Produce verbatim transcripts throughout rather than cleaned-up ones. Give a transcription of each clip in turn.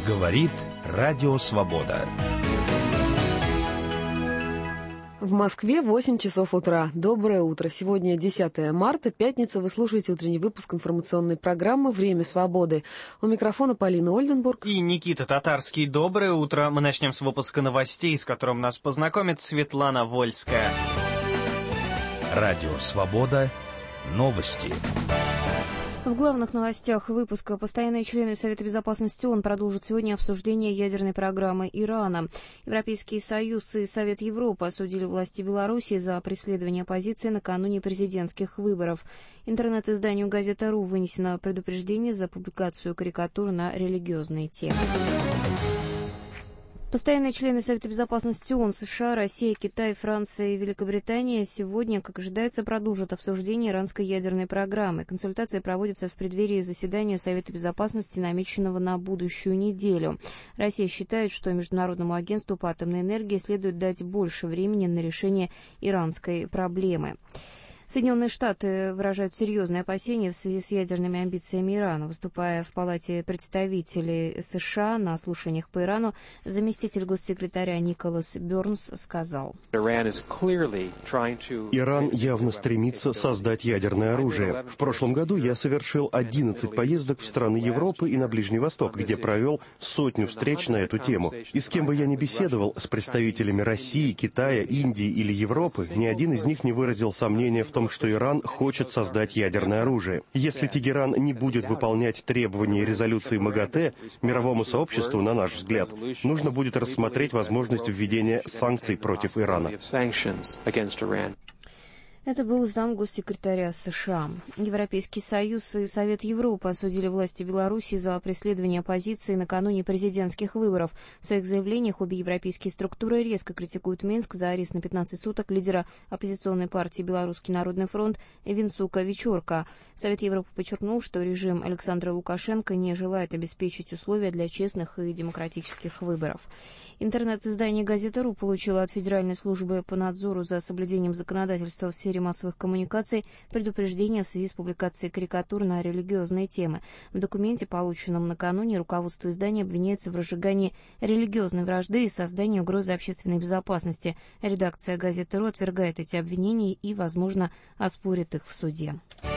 Говорит Радио Свобода. В Москве восемь часов утра. Доброе утро. Сегодня десятое марта, пятница. Вы слушаете утренний выпуск информационной программы «Время свободы». У микрофона Полина Ольденбург. И Никита Татарский. Доброе утро. Мы начнем с выпуска новостей, с которым нас познакомит Светлана Вольская. Радио Свобода. Новости. В главных новостях выпуска постоянные члены Совета Безопасности ООН продолжат сегодня обсуждение ядерной программы Ирана. Европейский Союз и Совет Европы осудили власти Беларуси за преследование оппозиции накануне президентских выборов. Интернет-изданию «Газета.ру» вынесено предупреждение за публикацию карикатур на религиозные темы. Постоянные члены Совета Безопасности ООН США, Россия, Китай, Франция и Великобритания сегодня, как ожидается, продолжат обсуждение иранской ядерной программы. Консультации проводятся в преддверии заседания Совета Безопасности, намеченного на будущую неделю. Россия считает, что Международному агентству по атомной энергии следует дать больше времени на решение иранской проблемы. Соединенные Штаты выражают серьезные опасения в связи с ядерными амбициями Ирана. Выступая в Палате представителей США на слушаниях по Ирану, заместитель госсекретаря Николас Бернс сказал: Иран явно стремится создать ядерное оружие. В прошлом году я совершил одиннадцать поездок в страны Европы и на Ближний Восток, где провел сотню встреч на эту тему. И с кем бы я ни беседовал, с представителями России, Китая, Индии или Европы, ни один из них не выразил сомнения в том, что Иран хочет создать ядерное оружие. Если Тегеран не будет выполнять требования резолюции МАГАТЭ, мировому сообществу, на наш взгляд, нужно будет рассмотреть возможность введения санкций против Ирана. Это был зам госсекретаря США. Европейский Союз и Совет Европы осудили власти Беларуси за преследование оппозиции накануне президентских выборов. В своих заявлениях обе европейские структуры резко критикуют Минск за арест на пятнадцать суток лидера оппозиционной партии «Белорусский народный фронт» Винцука Вечорка. Совет Европы подчеркнул, что режим Александра Лукашенко не желает обеспечить условия для честных и демократических выборов. Интернет-издание «Газета.ру» получило от Федеральной службы по надзору за соблюдением законодательства в сфере массовых коммуникаций предупреждение в связи с публикацией карикатур на религиозные темы. В документе, полученном накануне, руководство издания обвиняется в разжигании религиозной вражды и создании угрозы общественной безопасности. Редакция «Газеты.ру» отвергает эти обвинения и, возможно, оспорит их в суде.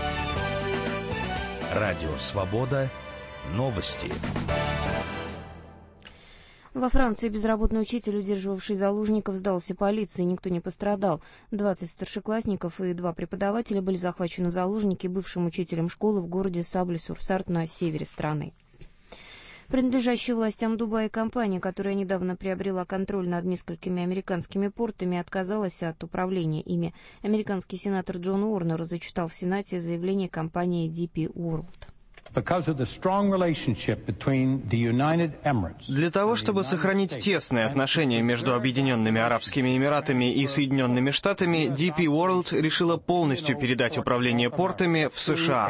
Радио Свобода. Новости. Во Франции безработный учитель, удерживавший заложников, сдался полиции, никто не пострадал. двадцать старшеклассников и два преподавателя были захвачены в заложники бывшим учителем школы в городе Сабле-Сюр-Сарт на севере страны. Принадлежащая властям Дубая компания, которая недавно приобрела контроль над несколькими американскими портами, отказалась от управления ими. Американский сенатор Джон Уорнер зачитал в Сенате заявление компании ди пи World. Для того, чтобы сохранить тесные отношения между Объединенными Арабскими Эмиратами и Соединенными Штатами, ди пи World решила полностью передать управление портами в США.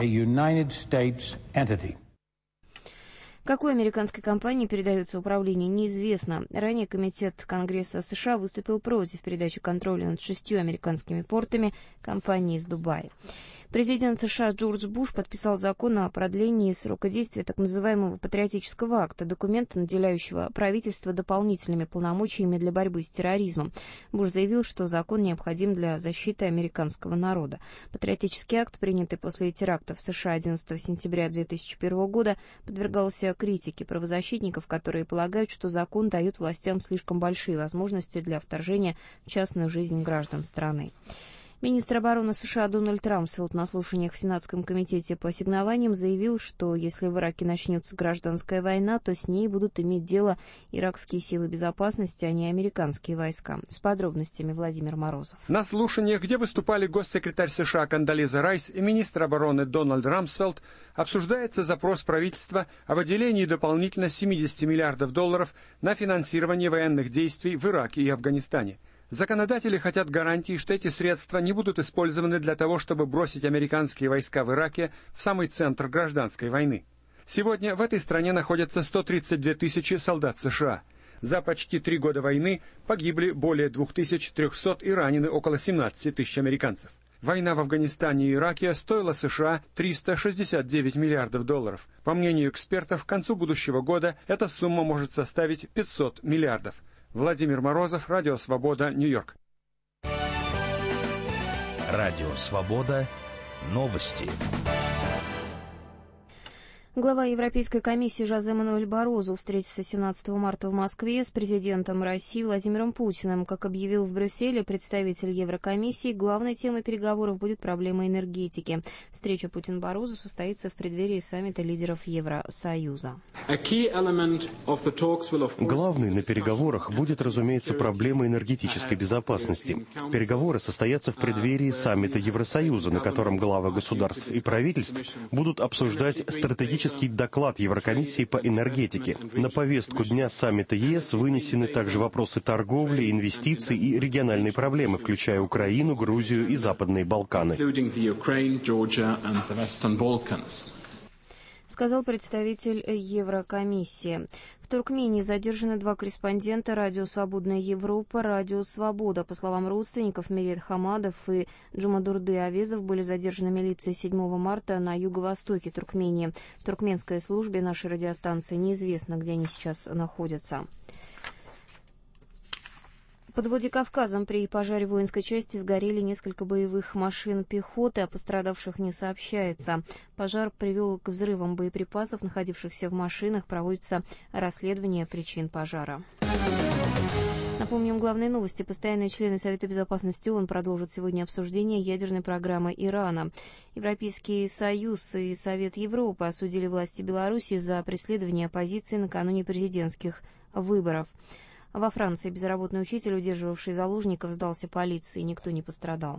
Какой американской компании передается управление, неизвестно. Ранее Комитет Конгресса США выступил против передачи контроля над шестью американскими портами компании из Дубая. Президент США Джордж Буш подписал закон о продлении срока действия так называемого патриотического акта, документа, наделяющего правительство дополнительными полномочиями для борьбы с терроризмом. Буш заявил, что закон необходим для защиты американского народа. Патриотический акт, принятый после терактов в США одиннадцатого сентября две тысячи первого года, подвергался критике правозащитников, которые полагают, что закон дает властям слишком большие возможности для вторжения в частную жизнь граждан страны. Министр обороны США Дональд Рамсфелд на слушаниях в Сенатском комитете по ассигнованиям заявил, что если в Ираке начнется гражданская война, то с ней будут иметь дело иракские силы безопасности, а не американские войска. С подробностями Владимир Морозов. На слушаниях, где выступали госсекретарь США Кондолиза Райс и министр обороны Дональд Рамсфелд, обсуждается запрос правительства о выделении дополнительно семидесяти миллиардов долларов на финансирование военных действий в Ираке и Афганистане. Законодатели хотят гарантии, что эти средства не будут использованы для того, чтобы бросить американские войска в Ираке в самый центр гражданской войны. Сегодня в этой стране находятся сто тридцать две тысячи солдат США. За почти три года войны погибли более двух тысяч трехсот и ранены около семнадцати тысяч американцев. Война в Афганистане и Ираке стоила США триста шестьдесят девять миллиардов долларов. По мнению экспертов, к концу будущего года эта сумма может составить пятьсот миллиардов. Владимир Морозов, Радио Свобода, Нью-Йорк. Радио Свобода. Новости. Глава Европейской комиссии Жозе Мануэль Баррозу встретится семнадцатого марта в Москве с президентом России Владимиром Путиным. Как объявил в Брюсселе представитель Еврокомиссии, главной темой переговоров будет проблема энергетики. Встреча Путин-Баррозу состоится в преддверии саммита лидеров Евросоюза. Главной на переговорах будет, разумеется, проблема энергетической безопасности. Переговоры состоятся в преддверии саммита Евросоюза, на котором главы государств и правительств будут обсуждать стратегические доклад Еврокомиссии по энергетике. На повестку дня саммита ЕС вынесены также вопросы торговли, инвестиций и региональной проблемы, включая Украину, Грузию и Западные Балканы. Сказал представитель Еврокомиссии. В Туркмении задержаны два корреспондента радио «Свободная Европа», радио «Свобода». По словам родственников, Мерет Хамадов и Джумадурды Авезов были задержаны милицией седьмого марта на юго-востоке Туркмении. В туркменской службе нашей радиостанции неизвестно, где они сейчас находятся. Под Владикавказом при пожаре воинской части сгорели несколько боевых машин пехоты, о пострадавших не сообщается. Пожар привел к взрывам боеприпасов, находившихся в машинах. Проводится расследование причин пожара. Напомним главные новости. Постоянные члены Совета Безопасности ООН продолжат сегодня обсуждение ядерной программы Ирана. Европейский Союз и Совет Европы осудили власти Беларуси за преследование оппозиции накануне президентских выборов. Во Франции безработный учитель, удерживавший заложников, сдался полиции, никто не пострадал.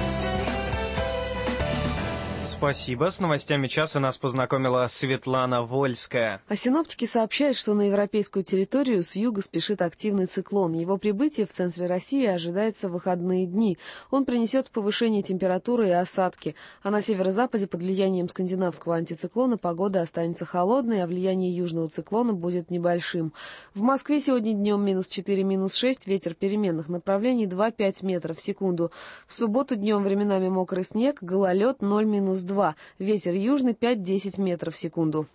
Спасибо. С новостями часа нас познакомила Светлана Вольская. А синоптики сообщают, что на европейскую территорию с юга спешит активный циклон. Его прибытие в центре России ожидается в выходные дни. Он принесет повышение температуры и осадки. А на северо-западе под влиянием скандинавского антициклона погода останется холодной, а влияние южного циклона будет небольшим. В Москве сегодня днем минус четыре, минус шесть, ветер переменных направлений два-пять метров в секунду. В субботу днем временами мокрый снег, гололед ноль минус два. Ветер южный пять-десять метров в секунду.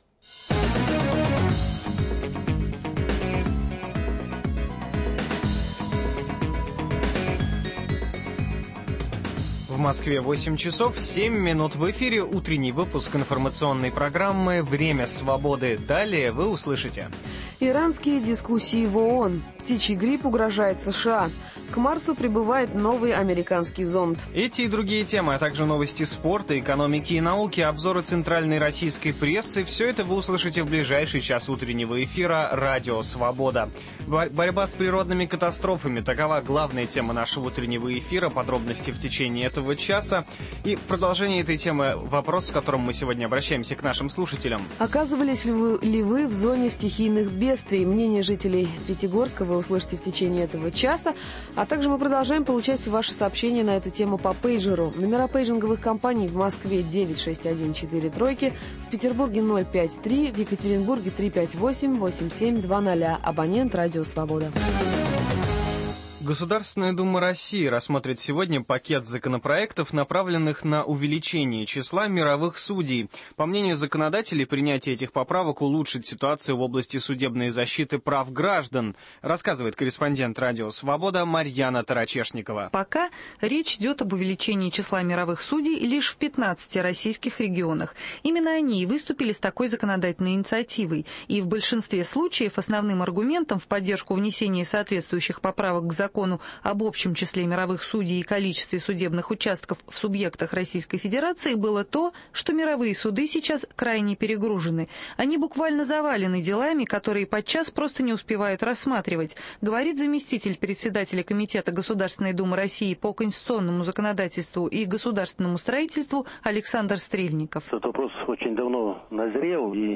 В Москве восемь часов семь минут. В эфире утренний выпуск информационной программы «Время свободы». Далее вы услышите. Иранские дискуссии в ООН. Птичий грипп угрожает США. К Марсу прибывает новый американский зонд. Эти и другие темы, а также новости спорта, экономики и науки, обзоры центральной российской прессы — все это вы услышите в ближайший час утреннего эфира «Радио Свобода». Борьба с природными катастрофами — такова главная тема нашего утреннего эфира. Подробности в течение этого часа. И в продолжение этой темы вопрос, с которым мы сегодня обращаемся к нашим слушателям. Оказывались ли вы, ли вы в зоне стихийных бедствий? Мнение жителей Пятигорска вы услышите в течение этого часа. А также мы продолжаем получать ваши сообщения на эту тему по пейджеру. Номера пейджинговых компаний в Москве девять шесть один четыре тройки, в Петербурге ноль пять три, в Екатеринбурге три пять восемь восемь семь два ноль. Абонент «Радио Свобода». Государственная Дума России рассмотрит сегодня пакет законопроектов, направленных на увеличение числа мировых судей. По мнению законодателей, принятие этих поправок улучшит ситуацию в области судебной защиты прав граждан, рассказывает корреспондент «Радио Свобода» Марьяна Тарачешникова. Пока речь идет об увеличении числа мировых судей лишь в пятнадцати российских регионах. Именно они и выступили с такой законодательной инициативой. И в большинстве случаев основным аргументом в поддержку внесения соответствующих поправок к закону закону об общем числе мировых судей и количестве судебных участков в субъектах Российской Федерации было то, что мировые суды сейчас крайне перегружены. Они буквально завалены делами, которые подчас просто не успевают рассматривать, говорит заместитель председателя Комитета Государственной Думы России по конституционному законодательству и государственному строительству Александр Стрельников. Этот вопрос очень давно назрел, и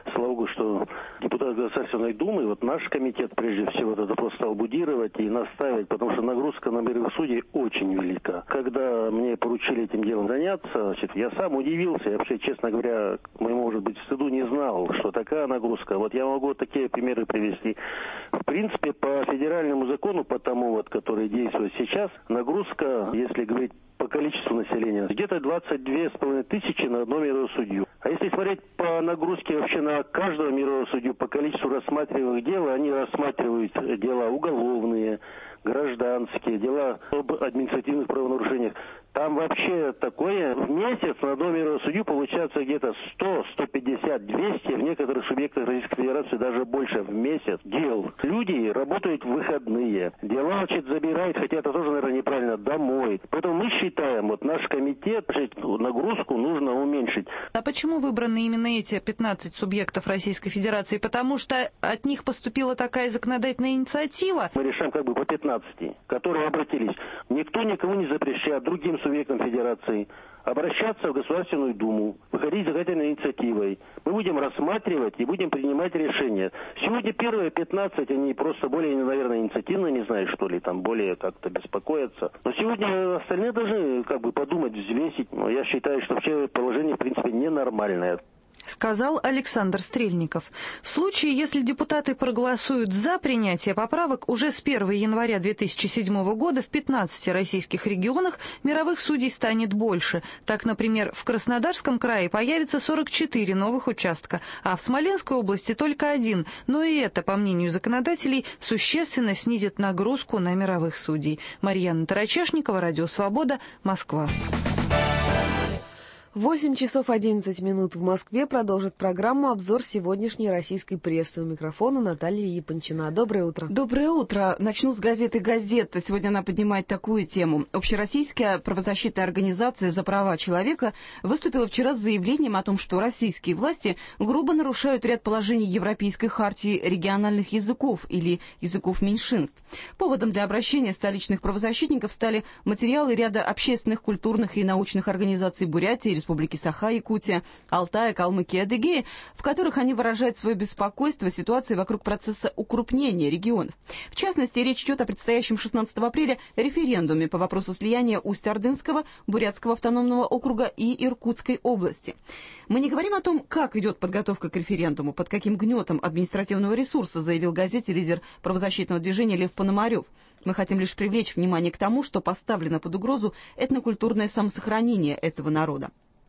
Слава Богу, что депутаты Государственной Думы, вот наш комитет прежде всего этот вопрос стал будировать и настаивать, потому что нагрузка на мировых судей очень велика. Когда мне поручили этим делом заняться, значит, я сам удивился, я вообще, честно говоря, к моему, может быть, стыду не знал, что такая нагрузка. Вот я могу такие примеры привести. В принципе, по федеральному закону, по тому, вот, который действует сейчас, нагрузка, если говорить по количеству населения, где-то двадцать две с половиной тысячи на одного мирового судью. А если смотреть по нагрузке вообще на каждого мирового судью, по количеству рассматриваемых дел, они рассматривают дела уголовные, гражданские, дела об административных правонарушениях. Там вообще такое в месяц на одного мирового судью получается где-то сто, сто пятьдесят, двести, в некоторых субъектах Российской Федерации даже больше в месяц дел. Люди работают в выходные, дела, значит, забирают, хотя это тоже, наверное, неправильно, домой. Поэтому мы считаем, вот наш комитет, нагрузку нужно уменьшить. А почему выбраны именно эти пятнадцать субъектов Российской Федерации? Потому что от них поступила такая законодательная инициатива? Мы решаем как бы по пятнадцати, которые обратились. Никто никому не запрещает другим субъектам Федерации обращаться в Государственную Думу, выходить с законодательной инициативой. Мы будем рассматривать и будем принимать решения. Сегодня первые пятнадцать, они просто более, наверное, инициативно, не знаю, что ли, там более как-то беспокоятся. Но сегодня остальные должны как бы подумать, взвесить. Но я считаю, что вообще положение, в принципе, ненормальное. Сказал Александр Стрельников. В случае, если депутаты проголосуют за принятие поправок, уже с первого января две тысячи седьмого года в пятнадцати российских регионах мировых судей станет больше. Так, например, в Краснодарском крае появится сорок четыре новых участка, а в Смоленской области только один. Но и это, по мнению законодателей, существенно снизит нагрузку на мировых судей. Марьяна Тарачешникова, Радио Свобода, Москва. восемь часов одиннадцать минут в Москве. Продолжит программу обзор сегодняшней российской прессы. У микрофона Наталья Япончина. Доброе утро. Доброе утро. Начну с газеты «Газета». Сегодня она поднимает такую тему. Общероссийская правозащитная организация «За права человека» выступила вчера с заявлением о том, что российские власти грубо нарушают ряд положений Европейской хартии региональных языков или языков меньшинств. Поводом для обращения столичных правозащитников стали материалы ряда общественных, культурных и научных организаций Бурятии, Республики Саха-Якутия, Алтая, Калмыкия, Адыгеи, в которых они выражают свое беспокойство ситуацией вокруг процесса укрупнения регионов. В частности, речь идет о предстоящем шестнадцатого апреля референдуме по вопросу слияния Усть-Ордынского, Бурятского автономного округа и Иркутской области. Мы не говорим о том, как идет подготовка к референдуму, под каким гнетом административного ресурса, заявил газете лидер правозащитного движения Лев Пономарев. Мы хотим лишь привлечь внимание к тому, что поставлено под угрозу этнокультурное самосохранение этого народа.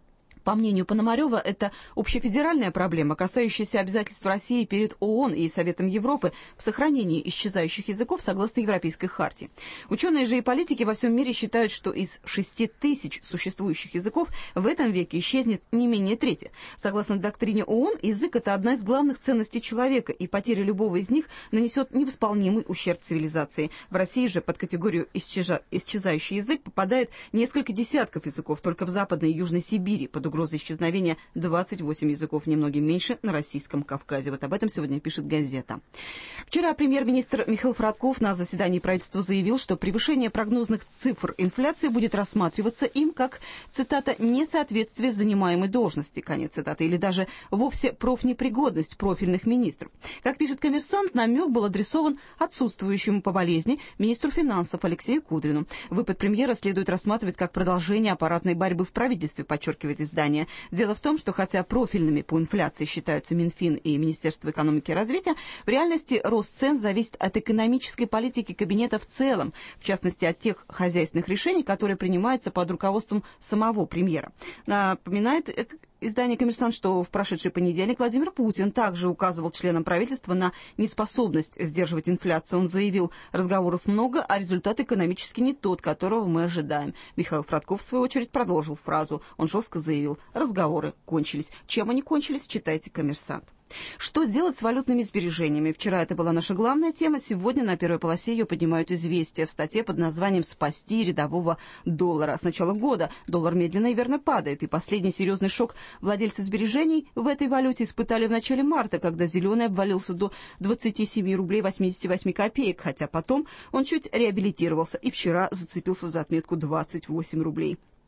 По мнению Пономарева, это общефедеральная проблема, касающаяся обязательств России перед ООН и Советом Европы в сохранении исчезающих языков согласно Европейской хартии. Ученые же и политики во всем мире считают, что из шести тысяч существующих языков в этом веке исчезнет не менее трети. Согласно доктрине ООН, язык – это одна из главных ценностей человека, и потеря любого из них нанесет невосполнимый ущерб цивилизации. В России же под категорию исчеза... исчезающий язык попадает несколько десятков языков только в Западной и Южной Сибири, под угрозой исчезновения двадцать восемь языков, немногим меньше на Российском Кавказе. Вот об этом сегодня пишет газета. Вчера премьер-министр Михаил Фродков на заседании правительства заявил, что превышение прогнозных цифр инфляции будет рассматриваться им как, цитата, «несоответствие занимаемой должности», конец цитаты, или даже вовсе профнепригодность профильных министров. Как пишет «Коммерсант», намек был адресован отсутствующему по болезни министру финансов Алексею Кудрину. Выпад премьера следует рассматривать как продолжение аппаратной борьбы в правительстве, подчеркивает издание. Дело в том, что хотя профильными по инфляции считаются Минфин и Министерство экономики и развития, в реальности рост цен зависит от экономической политики кабинета в целом, в частности от тех хозяйственных решений, которые принимаются под руководством самого премьера. Напоминает издание «Коммерсант», что в прошедший понедельник Владимир Путин также указывал членам правительства на неспособность сдерживать инфляцию. Он заявил, разговоров много, а результат экономически не тот, которого мы ожидаем. Михаил Фродков, в свою очередь, продолжил фразу. Он жестко заявил, разговоры кончились. Чем они кончились, читайте «Коммерсант». Что делать с валютными сбережениями? Вчера это была наша главная тема, сегодня на первой полосе ее поднимают «Известия» в статье под названием «Спасти рядового доллара». С начала года доллар медленно и верно падает, и последний серьезный шок владельцы сбережений в этой валюте испытали в начале марта, когда зеленый обвалился до двадцати семи рублей восьмидесяти восьми копеек, хотя потом он чуть реабилитировался и вчера зацепился за отметку двадцать восемь рублей.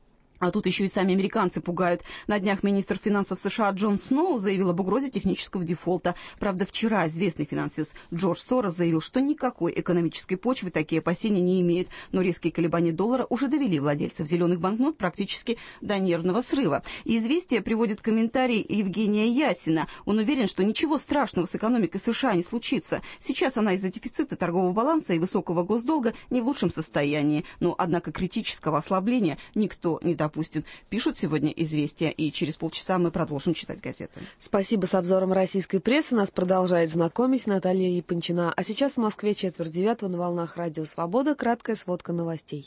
А тут еще и сами американцы пугают. На днях министр финансов США Джон Сноу заявил об угрозе технического дефолта. Правда, вчера известный финансист Джордж Сорос заявил, что никакой экономической почвы такие опасения не имеют. Но резкие колебания доллара уже довели владельцев зеленых банкнот практически до нервного срыва. И «Известия» приводит комментарий Евгения Ясина. Он уверен, что ничего страшного с экономикой США не случится. Сейчас она из-за дефицита торгового баланса и высокого госдолга не в лучшем состоянии. Но, однако, критического ослабления никто не допустит. Пишут сегодня «Известия», и через полчаса мы продолжим читать газеты. Спасибо. С обзором российской прессы нас продолжает знакомить Наталья Япончина. А сейчас в Москве четверть девятого на волнах Радио Свобода. Краткая сводка новостей.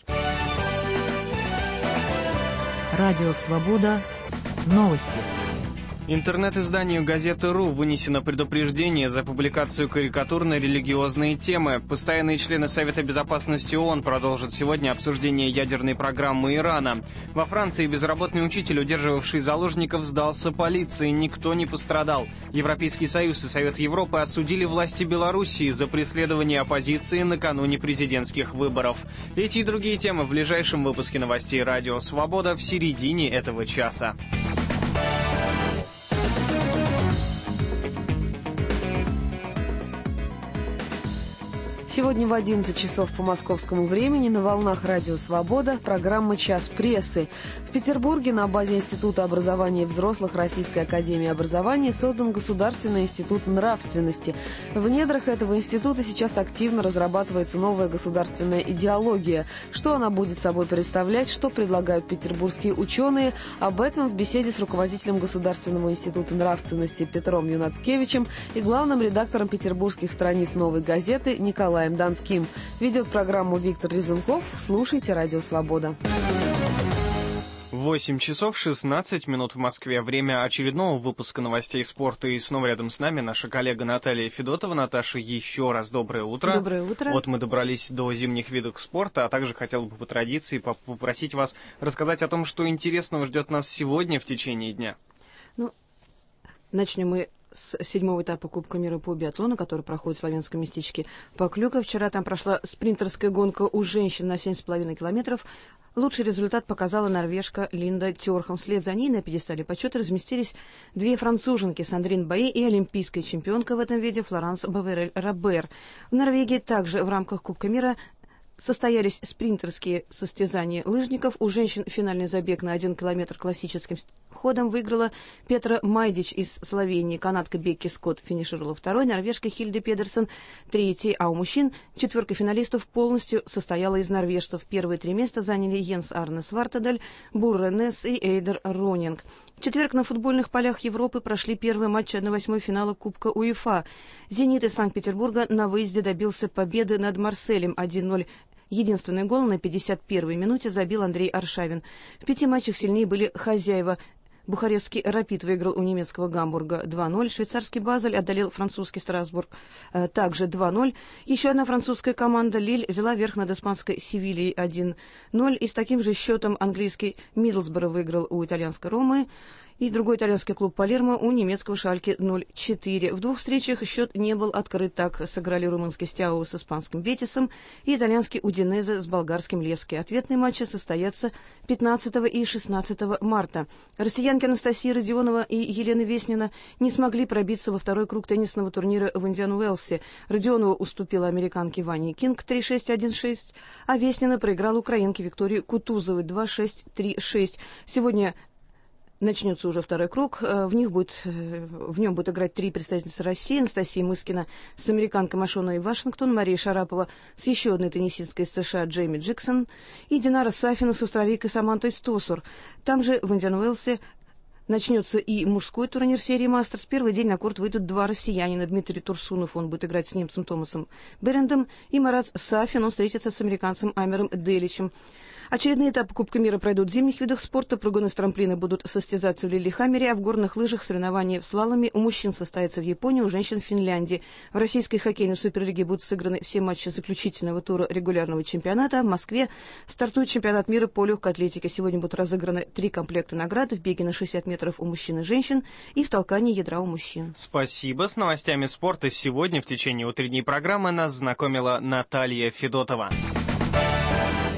Радио Свобода. Новости. Интернет-изданию «Газета.ру» вынесено предупреждение за публикацию карикатур на религиозные темы. Постоянные члены Совета Безопасности ООН продолжат сегодня обсуждение ядерной программы Ирана. Во Франции безработный учитель, удерживавший заложников, сдался полиции. Никто не пострадал. Европейский Союз и Совет Европы осудили власти Белоруссии за преследование оппозиции накануне президентских выборов. Эти и другие темы в ближайшем выпуске новостей «Радио Свобода» в середине этого часа. Сегодня в одиннадцать часов по московскому времени на волнах Радио Свобода программа «Час прессы». В Петербурге на базе Института образования взрослых Российской академии образования создан Государственный институт нравственности. В недрах этого института сейчас активно разрабатывается новая государственная идеология. Что она будет собой представлять, что предлагают петербургские ученые, об этом в беседе с руководителем Государственного института нравственности Петром Юнацкевичем и главным редактором петербургских страниц «Новой газеты» Николаем Донским. Ведет программу Виктор Резунков. Слушайте «Радио Свобода». восемь часов шестнадцать минут в Москве. Время очередного выпуска новостей спорта. И снова рядом с нами наша коллега Наталья Федотова. Наташа, еще раз доброе утро. Доброе утро. Вот мы добрались до зимних видов спорта, а также хотел бы по традиции попросить вас рассказать о том, что интересного ждет нас сегодня в течение дня. Ну, начнем мы с седьмого этапа Кубка мира по биатлону, который проходит в славянском местечке Поклюка. Вчера там прошла спринтерская гонка у женщин на семь с половиной километров. Лучший результат показала норвежка Линда Тёрхам. Вслед за ней на пьедестале почета разместились две француженки — Сандрин Баи и олимпийская чемпионка в этом виде Флоранс Баверель-Робер. В Норвегии также в рамках Кубка мира состоялись спринтерские состязания лыжников. У женщин финальный забег на один километр классическим ходом выиграла Петра Майдич из Словении. Канадка Бекки Скотт финишировала второй, норвежка Хильде Педерсон третий, а у мужчин четверка финалистов полностью состояла из норвежцев. Первые три места заняли Йенс Арне Свартедаль, Бурре Несс и Эйдер Ронинг. В четверг на футбольных полях Европы прошли первые матчи одна восьмой финала Кубка УЕФА. «Зенит» из Санкт-Петербурга на выезде добился победы над Марселем один ноль. Единственный гол на пятьдесят первой минуте забил Андрей Аршавин. В пяти матчах сильнее были хозяева. Бухарестский «Рапид» выиграл у немецкого «Гамбурга» два ноль. Швейцарский «Базель» одолел французский «Страсбург» э, также два ноль. Еще одна французская команда «Лиль» взяла верх над испанской «Севильей» один ноль. И с таким же счетом английский «Мидлсборо» выиграл у итальянской «Ромы». И другой итальянский клуб «Палермо» у немецкого «Шальке» ноль четыре. В двух встречах счет не был открыт. Так сыграли румынский «Стяо» с испанским «Бетисом» и итальянский «Удинезе» с болгарским «Левски». Ответные матчи состоятся пятнадцатого и шестнадцатого марта. Россиянки Анастасия Родионова и Елена Веснина не смогли пробиться во второй круг теннисного турнира в Индиан-Уэллсе. Родионова уступила американке Ване Кинг три шесть один шесть, а Веснина проиграла украинке Виктории Кутузовой два шесть три шесть. Сегодня начнется уже второй круг. В, них будет, в нем будут играть три представительницы России. Анастасия Мыскина с американкой Машоной Вашингтон, Мария Шарапова с еще одной теннисисткой из США Джейми Джексон и Динара Сафина с австралийкой Самантой Стосур. Там же в Индиан-Уэллсе начнется и мужской турнир серии «Мастерс». Первый день на корт выйдут два россиянина. Дмитрий Турсунов, он будет играть с немцем Томасом Берендом, и Марат Сафин, он встретится с американцем Амером Деличем. Очередные этапы Кубка мира пройдут в зимних видах спорта. Прыгуны с трамплина будут состязаться в Лиллехаммере, а в горных лыжах соревнования в слаломе у мужчин состоятся в Японии, у женщин в Финляндии. В российской хоккейной суперлиге будут сыграны все матчи заключительного тура регулярного чемпионата. В Москве стартует чемпионат мира по легкой атлетике. Сегодня будут разыграны три комплекта наград в беге на шестьдесят метров у мужчин и женщин и в толкании ядра у мужчин. Спасибо. С новостями спорта сегодня в течение утренней программы нас знакомила Наталья Федотова.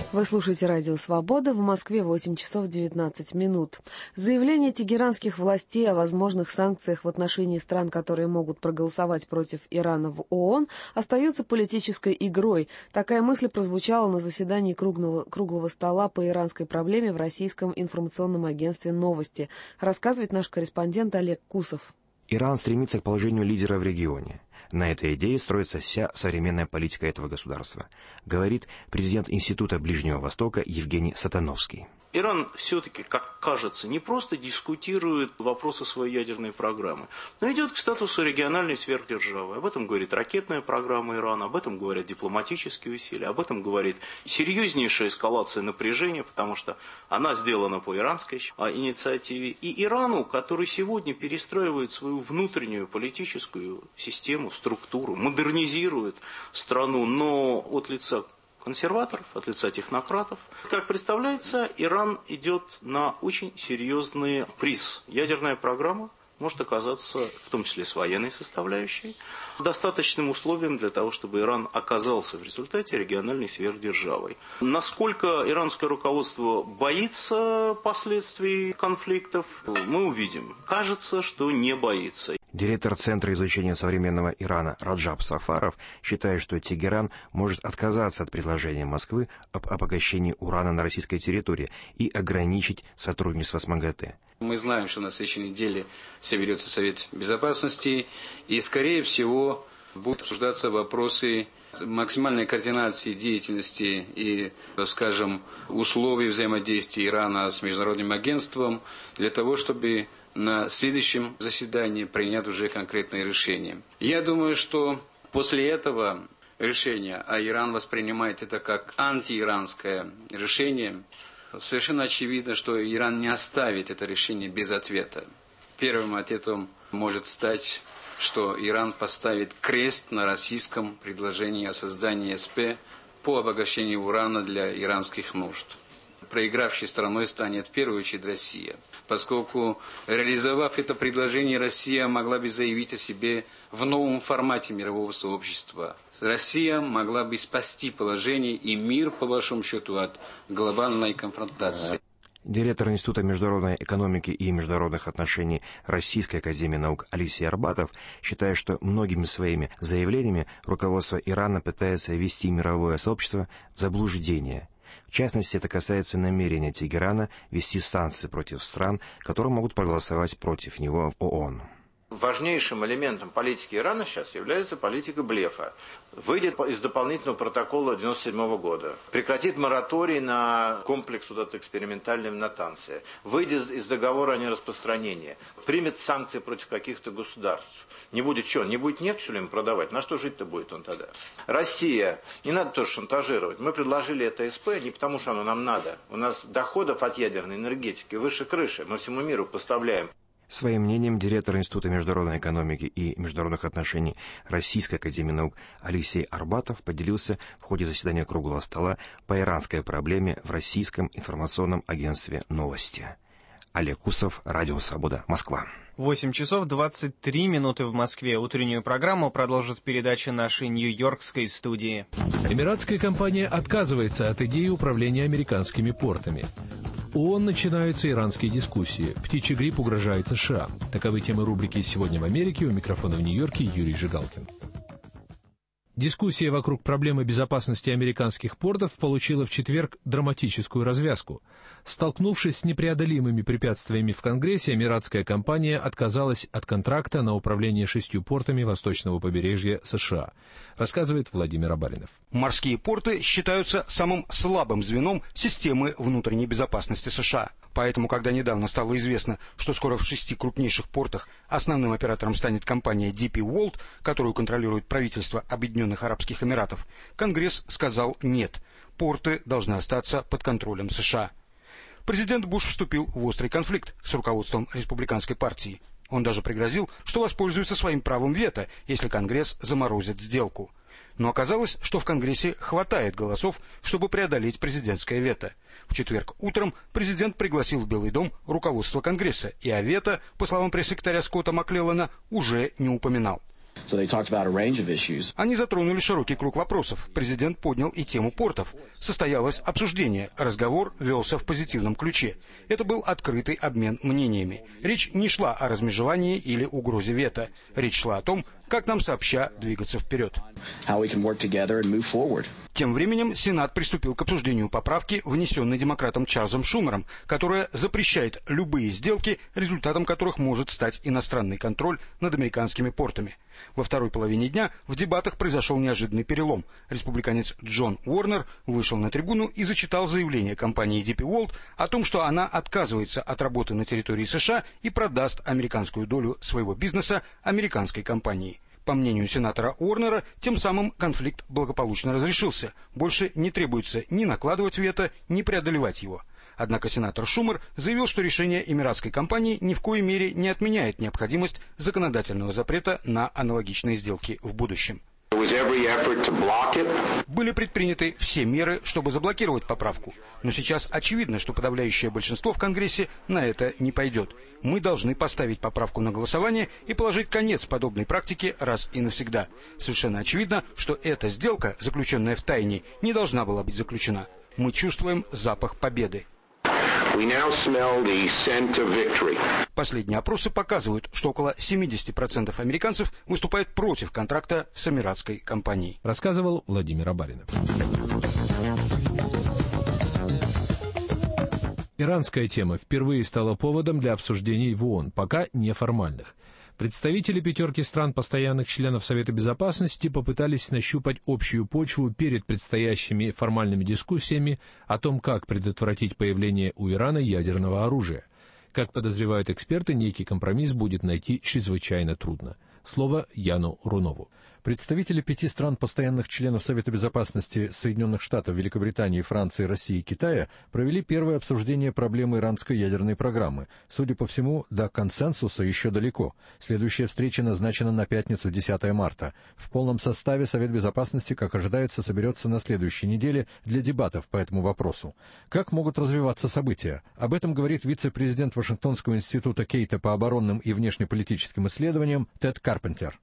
Вы слушаете «Радио Свобода», в Москве восемь часов девятнадцать минут. Заявление тегеранских властей о возможных санкциях в отношении стран, которые могут проголосовать против Ирана в ООН, остается политической игрой. Такая мысль прозвучала на заседании круглого, круглого стола по иранской проблеме в российском информационном агентстве «Новости». Рассказывает наш корреспондент Олег Кусов. Иран стремится к положению лидера в регионе. На этой идее строится вся современная политика этого государства, говорит президент Института Ближнего Востока Евгений Сатановский. Иран все-таки, как кажется, не просто дискутирует вопросы своей ядерной программы, но идет к статусу региональной сверхдержавы. Об этом говорит ракетная программа Ирана, об этом говорят дипломатические усилия, об этом говорит серьезнейшая эскалация напряжения, потому что она сделана по иранской инициативе. И Ирану, который сегодня перестраивает свою внутреннюю политическую систему, структуру, модернизирует страну, но от лица консерваторов, от лица технократов. Как представляется, Иран идет на очень серьезный приз. Ядерная программа может оказаться, в том числе с военной составляющей, достаточным условием для того, чтобы Иран оказался в результате региональной сверхдержавой. Насколько иранское руководство боится последствий конфликтов, мы увидим. Кажется, что не боится. Директор Центра изучения современного Ирана Раджаб Сафаров считает, что Тегеран может отказаться от предложения Москвы об обогащении урана на российской территории и ограничить сотрудничество с МАГАТЭ. Мы знаем, что на следующей неделе соберется Совет Безопасности, и, скорее всего, будут обсуждаться вопросы максимальной координации деятельности и, скажем, условий взаимодействия Ирана с международным агентством для того, чтобы на следующем заседании принять уже конкретные решения. Я думаю, что после этого решения, а Иран воспринимает это как антииранское решение, совершенно очевидно, что Иран не оставит это решение без ответа. Первым ответом может стать, что Иран поставит крест на российском предложении о создании СП по обогащению урана для иранских нужд. Проигравшей стороной станет в первую очередь Россия, поскольку, реализовав это предложение, Россия могла бы заявить о себе в новом формате мирового сообщества. Россия могла бы спасти положение и мир, по большому счету, от глобальной конфронтации. Директор Института международной экономики и международных отношений Российской академии наук Алексей Арбатов считает, что многими своими заявлениями руководство Ирана пытается ввести мировое сообщество в заблуждение. В частности, это касается намерения Тегерана ввести санкции против стран, которые могут проголосовать против него в ООН. Важнейшим элементом политики Ирана сейчас является политика блефа. Выйдет из дополнительного протокола девяносто седьмого года, прекратит мораторий на комплекс вот этой экспериментальной нотации, выйдет из договора о нераспространении, примет санкции против каких-то государств. Не будет что, не будет нефть, что ли, им продавать? На что жить-то будет он тогда? Россия, не надо тоже шантажировать. Мы предложили это СП не потому, что оно нам надо. У нас доходов от ядерной энергетики выше крыши, мы всему миру поставляем. Своим мнением директор Института международной экономики и международных отношений Российской академии наук Алексей Арбатов поделился в ходе заседания круглого стола по иранской проблеме в российском информационном агентстве «Новости». Олег Кусов, Радио Свобода, Москва. восемь часов двадцать три минуты в Москве. Утреннюю программу продолжит передача нашей нью-йоркской студии. Эмиратская компания отказывается от идеи управления американскими портами. В ООН начинаются иранские дискуссии. Птичий грипп угрожает США. Таковы темы рубрики «Сегодня в Америке». У микрофона в Нью-Йорке Юрий Жигалкин. Дискуссия вокруг проблемы безопасности американских портов получила в четверг драматическую развязку. Столкнувшись с непреодолимыми препятствиями в Конгрессе, эмиратская компания отказалась от контракта на управление шестью портами восточного побережья США, рассказывает Владимир Абаринов. Морские порты считаются самым слабым звеном системы внутренней безопасности США. Поэтому, когда недавно стало известно, что скоро в шести крупнейших портах основным оператором станет компания ди пи World, которую контролирует правительство Объединенных Арабских Эмиратов, Конгресс сказал «нет». Порты должны остаться под контролем США. Президент Буш вступил в острый конфликт с руководством республиканской партии. Он даже пригрозил, что воспользуется своим правом вето, если Конгресс заморозит сделку. Но оказалось, что в Конгрессе хватает голосов, чтобы преодолеть президентское вето. В четверг утром президент пригласил в Белый дом руководство Конгресса, и о вето, по словам пресс-секретаря Скотта Маклеллана, уже не упоминал. Они затронули широкий круг вопросов. Президент поднял и тему портов. Состоялось обсуждение. Разговор велся в позитивном ключе. Это был открытый обмен мнениями. Речь не шла о размежевании или угрозе вето. Речь шла о том, как нам сообща двигаться вперед. Тем временем Сенат приступил к обсуждению поправки, внесенной демократом Чарльзом Шумером, которая запрещает любые сделки, результатом которых может стать иностранный контроль над американскими портами. Во второй половине дня в дебатах произошел неожиданный перелом. Республиканец Джон Уорнер вышел на трибуну и зачитал заявление компании ди пи World о том, что она отказывается от работы на территории США и продаст американскую долю своего бизнеса американской компании. По мнению сенатора Уорнера, тем самым конфликт благополучно разрешился. Больше не требуется ни накладывать вето, ни преодолевать его. Однако сенатор Шумер заявил, что решение эмиратской компании ни в коей мере не отменяет необходимость законодательного запрета на аналогичные сделки в будущем. Были предприняты все меры, чтобы заблокировать поправку. Но сейчас очевидно, что подавляющее большинство в Конгрессе на это не пойдет. Мы должны поставить поправку на голосование и положить конец подобной практике раз и навсегда. Совершенно очевидно, что эта сделка, заключенная в тайне, не должна была быть заключена. Мы чувствуем запах победы. Последние опросы показывают, что около семьдесят процентов американцев выступают против контракта с эмиратской компанией. Рассказывал Владимир Абаринов. Иранская тема впервые стала поводом для обсуждений в ООН, пока неформальных. Представители пятерки стран, постоянных членов Совета Безопасности, попытались нащупать общую почву перед предстоящими формальными дискуссиями о том, как предотвратить появление у Ирана ядерного оружия. Как подозревают эксперты, некий компромисс будет найти чрезвычайно трудно. Слово Яну Рунову. Представители пяти стран, постоянных членов Совета Безопасности Соединенных Штатов, Великобритании, Франции, России и Китая провели первое обсуждение проблемы иранской ядерной программы. Судя по всему, до консенсуса еще далеко. Следующая встреча назначена на пятницу, десятое марта. В полном составе Совет Безопасности, как ожидается, соберется на следующей неделе для дебатов по этому вопросу. Как могут развиваться события? Об этом говорит вице-президент Вашингтонского института Кейта по оборонным и внешнеполитическим исследованиям Тед Карпентер.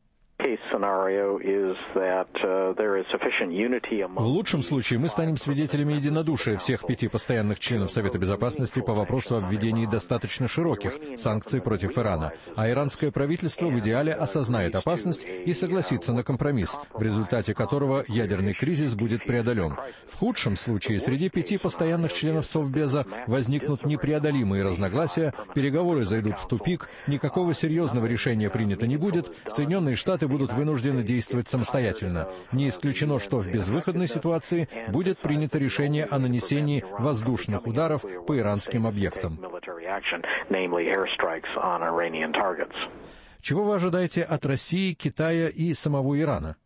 В лучшем случае мы станем свидетелями единодушия всех пяти постоянных членов Совета Безопасности по вопросу о введении достаточно широких санкций против Ирана, а иранское правительство в идеале осознает опасность и согласится на компромисс, в результате которого ядерный кризис будет преодолен. В худшем случае среди пяти постоянных членов Совбеза возникнут непреодолимые разногласия, переговоры зайдут в тупик, никакого серьезного решения принято не будет, Соединенные Штаты будут вынуждены действовать самостоятельно. Не исключено, что в безвыходной ситуации будет принято решение о нанесении воздушных ударов по иранским объектам. Чего вы ожидаете от России, Китая и самого Ирана?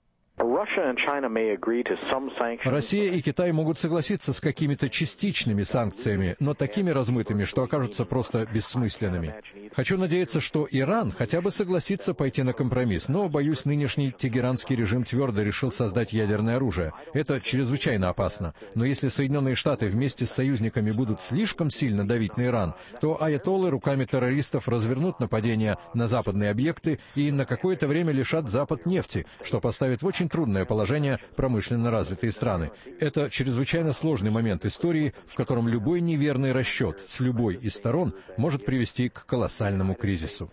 Россия и Китай могут согласиться с какими-то частичными санкциями, но такими размытыми, что окажутся просто бессмысленными. Хочу надеяться, что Иран хотя бы согласится пойти на компромисс, но, боюсь, нынешний тегеранский режим твердо решил создать ядерное оружие. Это чрезвычайно опасно. Но если Соединенные Штаты вместе с союзниками будут слишком сильно давить на Иран, то аятоллы руками террористов развернут нападения на западные объекты и на какое-то время лишат Запад нефти, что поставит в очень трудное положение промышленно развитые страны. Это чрезвычайно сложный момент истории, в котором любой неверный расчет с любой из сторон может привести к колоссальному кризису.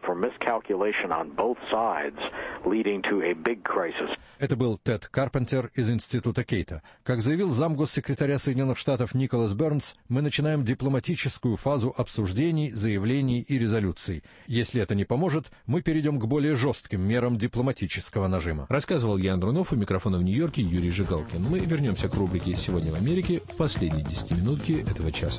Это был Тед Карпентер из Института Кейта. Как заявил замгоссекретаря Соединенных Штатов Николас Бернс, мы начинаем дипломатическую фазу обсуждений, заявлений и резолюций. Если это не поможет, мы перейдем к более жестким мерам дипломатического нажима. Рассказывал Ян Рунов, у микрофона в Нью-Йорке Юрий Жигалкин. Мы вернемся к рубрике «Сегодня в Америке» в последние десятиминутки этого часа.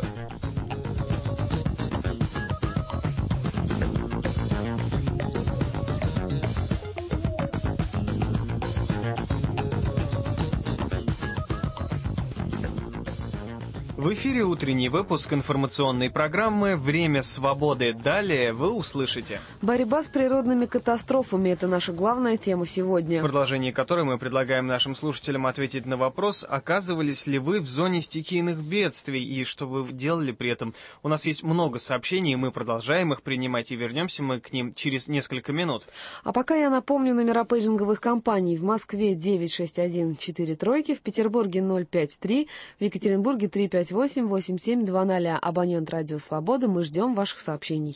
В В эфире утренний выпуск информационной программы «Время свободы». Далее вы услышите. Борьба с природными катастрофами – это наша главная тема сегодня. В продолжении которой мы предлагаем нашим слушателям ответить на вопрос, оказывались ли вы в зоне стихийных бедствий и что вы делали при этом. У нас есть много сообщений, мы продолжаем их принимать, и вернемся мы к ним через несколько минут. А пока я напомню номера пейджинговых компаний. В Москве девять шесть один четыре тройки, в Петербурге ноль пять три, в Екатеринбурге три пять восемь восемь семь два ноль. Абонент Радио Свобода, мы ждем ваших сообщений.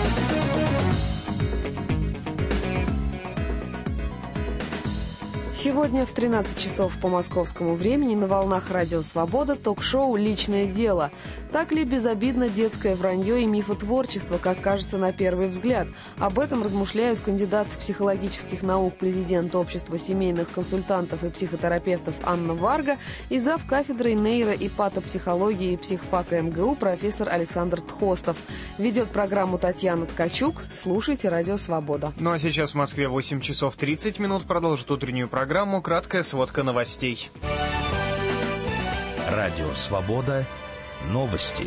Сегодня в тринадцать часов по московскому времени на волнах Радио Свобода ток-шоу «Личное дело». Так ли безобидно детское вранье и мифотворчество, как кажется на первый взгляд? Об этом размышляют кандидат психологических наук, президент Общества семейных консультантов и психотерапевтов Анна Варга и зав. Кафедрой нейро- и патопсихологии психфака эм гэ у профессор Александр Тхостов. Ведет программу Татьяна Ткачук. Слушайте Радио Свобода. Ну а сейчас в Москве восемь часов тридцать минут. Продолжит утреннюю программу краткая сводка новостей. Радио Свобода. Новости.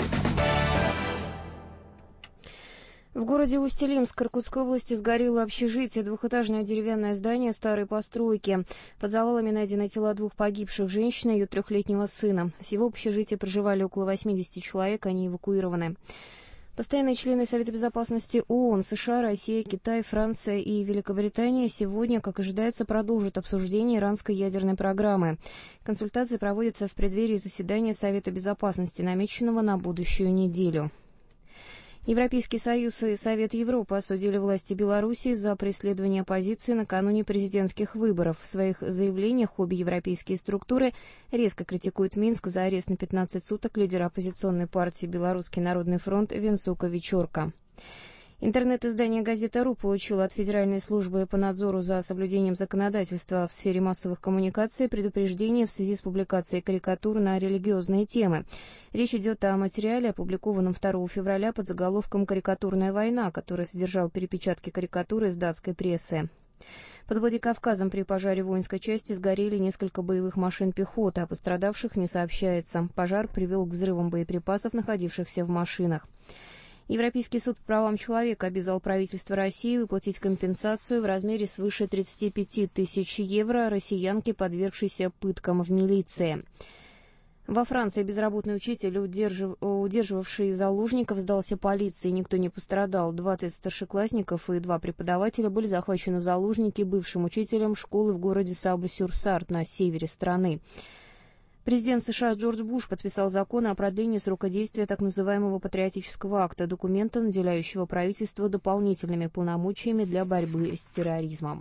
В городе Усть-Илимск Иркутской области сгорело общежитие, двухэтажное деревянное здание старой постройки. Под завалами найдены тела двух погибших женщин и ее трехлетнего сына. Всего в общежитии проживали около восьмидесяти человек, они эвакуированы. Постоянные члены Совета Безопасности ООН, США, Россия, Китай, Франция и Великобритания сегодня, как ожидается, продолжат обсуждение иранской ядерной программы. Консультации проводятся в преддверии заседания Совета Безопасности, намеченного на будущую неделю. Европейский Союз и Совет Европы осудили власти Беларуси за преследование оппозиции накануне президентских выборов. В своих заявлениях обе европейские структуры резко критикуют Минск за арест на пятнадцать суток лидера оппозиционной партии «Белорусский народный фронт» Венцука Вечорка. Интернет-издание «Газета.ру» получило от Федеральной службы по надзору за соблюдением законодательства в сфере массовых коммуникаций предупреждение в связи с публикацией карикатур на религиозные темы. Речь идет о материале, опубликованном второго февраля под заголовком «Карикатурная война», который содержал перепечатки карикатуры из датской прессы. Под Владикавказом при пожаре в воинской части сгорели несколько боевых машин пехоты, о пострадавших не сообщается. Пожар привел к взрывам боеприпасов, находившихся в машинах. Европейский суд по правам человека обязал правительство России выплатить компенсацию в размере свыше тридцати пяти тысяч евро россиянке, подвергшейся пыткам в милиции. Во Франции безработный учитель, удержив... удерживавший заложников, сдался полиции. Никто не пострадал. двадцать старшеклассников и два преподавателя были захвачены в заложники бывшим учителем школы в городе Сабле-Сюр-Сарт на севере страны. Президент США Джордж Буш подписал закон о продлении срока действия так называемого патриотического акта, документа, наделяющего правительство дополнительными полномочиями для борьбы с терроризмом.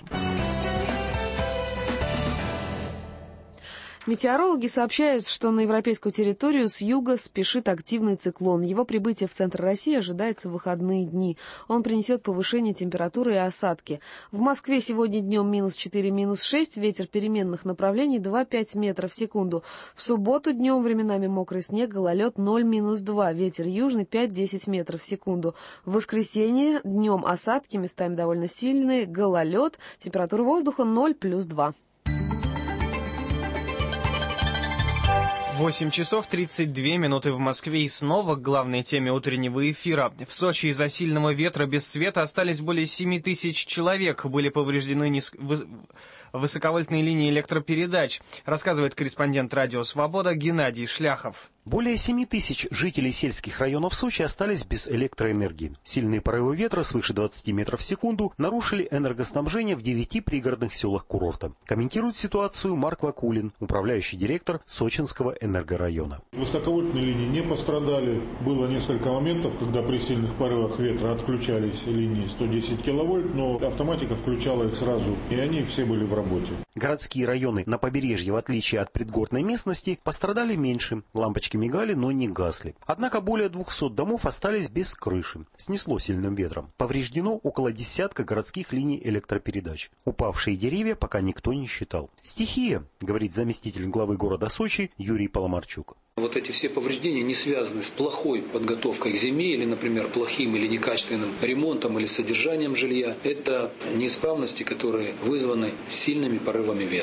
Метеорологи сообщают, что на европейскую территорию с юга спешит активный циклон. Его прибытие в центр России ожидается в выходные дни. Он принесет повышение температуры и осадки. В Москве сегодня днем минус четыре, минус шесть, ветер переменных направлений два-пять метров в секунду. В субботу днем временами мокрый снег, гололед ноль, минус два, ветер южный пять-десять метров в секунду. В воскресенье днем осадки, местами довольно сильные, гололед, температура воздуха ноль, плюс два. восемь часов тридцать две минуты в Москве, и снова к главной теме утреннего эфира. В Сочи из-за сильного ветра без света остались более семи тысяч человек. Были повреждены ниск... высоковольтные линии электропередач, рассказывает корреспондент Радио Свобода Геннадий Шляхов. Более семи тысяч жителей сельских районов Сочи остались без электроэнергии. Сильные порывы ветра свыше двадцати метров в секунду нарушили энергоснабжение в девяти пригородных селах курорта. Комментирует ситуацию Марк Вакулин, управляющий директор Сочинского энергорайона. Высоковольтные линии не пострадали. Было несколько моментов, когда при сильных порывах ветра отключались линии сто десять киловольт, но автоматика включала их сразу, и они все были в работе. Городские районы на побережье, в отличие от предгорной местности, пострадали меньше. Лампочки мигали, но не гасли. Однако более двухсот домов остались без крыши. Снесло сильным ветром. Повреждено около десятка городских линий электропередач. Упавшие деревья пока никто не считал. Стихия, говорит заместитель главы города Сочи Юрий Поломарчук. Вот эти все повреждения не связаны с плохой подготовкой к зиме или, например, плохим или некачественным ремонтом или содержанием жилья. Это неисправности, которые вызваны сильными порывами ветра.